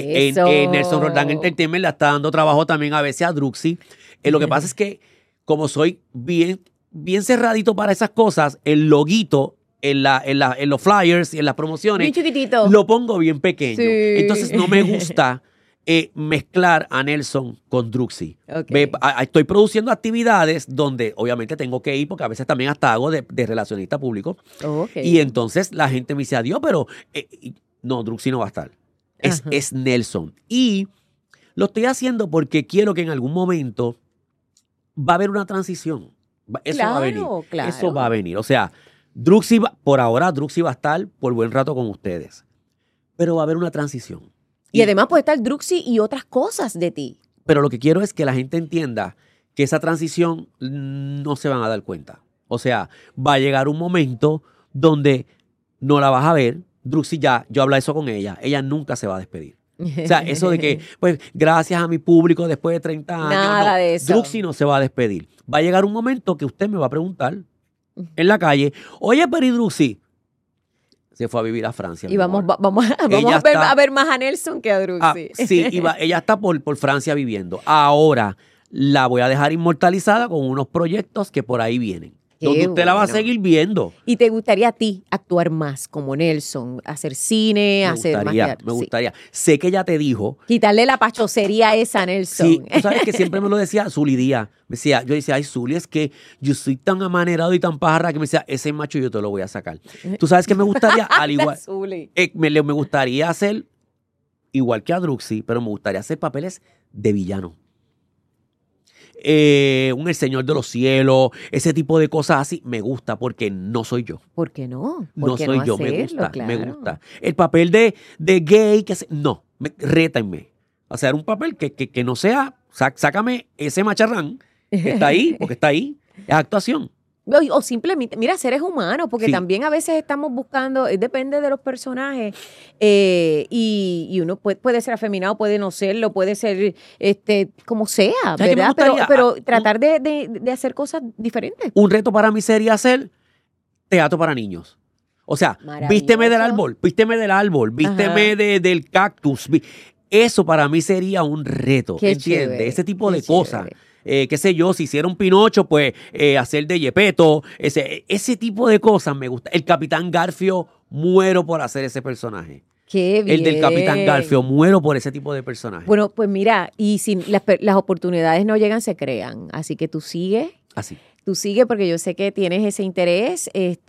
Nelson Roldán Entertainment le está dando trabajo también a veces a Druxy. Lo que pasa es que como soy bien cerradito para esas cosas, el loguito en los flyers y en las promociones, bien chiquitito, lo pongo bien pequeño. Sí. Entonces no me gusta mezclar a Nelson con Druxy. Okay. Estoy produciendo actividades donde obviamente tengo que ir porque a veces también hasta hago de relacionista público. Okay. Y entonces la gente me dice, adiós, pero no, Druxy no va a estar. Es Nelson. Y lo estoy haciendo porque quiero que en algún momento va a haber una transición. Eso va a venir. Claro. Eso va a venir. O sea, por ahora Druxy va a estar por buen rato con ustedes. Pero va a haber una transición. Y además puede estar Druxy y otras cosas de ti. Pero lo que quiero es que la gente entienda que esa transición no se van a dar cuenta. O sea, va a llegar un momento donde no la vas a ver. Druxy yo hablé eso con ella. Ella nunca se va a despedir. O sea, eso de que, pues, gracias a mi público después de 30 años. Nada de eso. Druxy no se va a despedir. Va a llegar un momento que usted me va a preguntar en la calle, oye, pero ¿y Druxy? Se fue a vivir a Francia. Y vamos a ver más a Nelson que a Druxy. Sí, ella está por Francia viviendo. Ahora la voy a dejar inmortalizada con unos proyectos que por ahí vienen. Donde usted la va a seguir viendo. ¿Y te gustaría a ti actuar más como Nelson? ¿Hacer cine? Hacer más teatro? Me gustaría. Sé que ella te dijo. Quitarle la pachosería esa a Nelson. Sí, tú sabes que siempre me lo decía Zuli Díaz. Yo decía, ay, Zuli, es que yo soy tan amanerado y tan pájara que me decía, ese macho yo te lo voy a sacar. Tú sabes que me gustaría, al igual, me gustaría hacer igual que a Druxy, pero me gustaría hacer papeles de villano. un El Señor de los Cielos, ese tipo de cosas así, me gusta porque no soy yo. ¿Por qué no? No soy yo, me hacerlo? gusta, me Claro. gusta. El papel de gay, no, rétenme. O sea, un papel que no sea, sácame ese macharrán que está ahí, porque está ahí, es actuación. O simplemente, mira, seres humanos, porque Sí. también a veces estamos buscando, depende de los personajes, y uno puede ser afeminado, puede no serlo, puede ser como sea, ¿Sabes qué me ¿verdad? gustaría? Pero tratar de hacer cosas diferentes. Un reto para mí sería hacer teatro para niños. O sea, Maravilloso. vísteme del árbol, vísteme del cactus. Eso para mí sería un reto, Qué ¿entiendes? chévere, Ese tipo qué de cosas. chévere. Qué sé yo, si hiciera un Pinocho, pues hacer de Yepeto, ese tipo de cosas me gusta. El Capitán Garfio, muero por hacer ese personaje. Qué bien. El del Capitán Garfio, muero por ese tipo de personaje. Bueno, pues mira, y si las oportunidades no llegan, se crean. Así que tú sigue. Así. Tú sigue porque yo sé que tienes ese interés,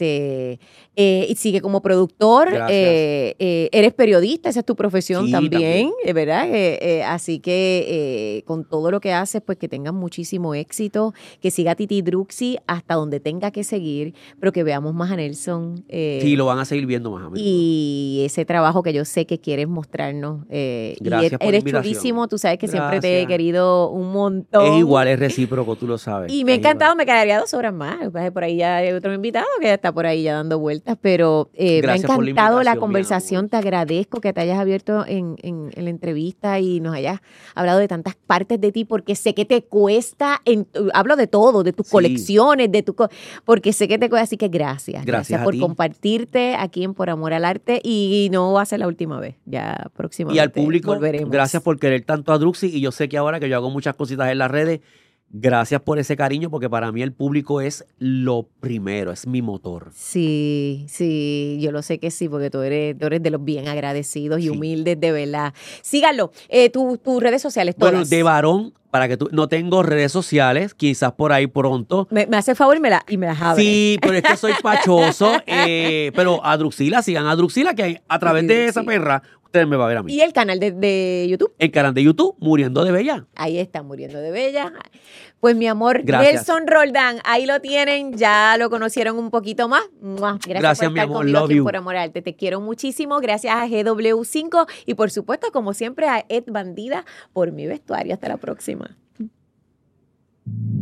y sigue como productor, eres periodista, esa es tu profesión Sí, también, ¿verdad? Así que con todo lo que haces, pues que tengas muchísimo éxito, que siga Titi Druxy hasta donde tenga que seguir, pero que veamos más a Nelson. Sí, lo van a seguir viendo más a menudo. Y ese trabajo que yo sé que quieres mostrarnos. Gracias por la eres invitación. chulísimo, tú sabes que siempre te he Gracias. querido un montón. Es igual, es recíproco, tú lo sabes. Y me ha Es encantado, igual. me quedaría 2 horas más. Por ahí ya hay otro invitado que ya está por ahí ya dando vueltas, pero me ha Gracias por la encantado la invitación, conversación. mi amor. Te agradezco que te hayas abierto en la entrevista y nos hayas hablado de tantas partes de ti, porque sé que te cuesta, hablo de todo, de tus Sí. colecciones, porque sé que te cuesta, así que gracias. Gracias a por ti. compartirte aquí en Por Amor al Arte, y no va a ser la última vez, ya próximamente Y al público, volveremos. gracias por querer tanto a Druxy. Y yo sé que ahora que yo hago muchas cositas en las redes, gracias por ese cariño, porque para mí el público es lo primero, es mi motor. Sí, sí, yo lo sé que sí, porque tú eres de los bien agradecidos y Sí. humildes, de verdad. Síganlo, tus redes sociales, todas. Bueno, de varón, para que tú, no tengo redes sociales, quizás por ahí pronto. Me hace el favor y me las abre. Sí, pero es que soy pachoso. Pero a Druxila, sigan a Druxila, que a través de esa Sí. perra, ustedes me van a ver a mí. Y el canal de YouTube, El canal de YouTube, Muriendo de Bella. ahí está, Muriendo de Bella. Pues mi amor, Gracias. Nelson Roldán, ahí lo tienen, ya lo conocieron un poquito más. ¡Mua! Gracias por Mi estar amor, conmigo love aquí en you. Por Amor al Arte. Te quiero muchísimo. Gracias a GW5 y por supuesto, como siempre, a Ed Bandida por mi vestuario. Hasta la próxima.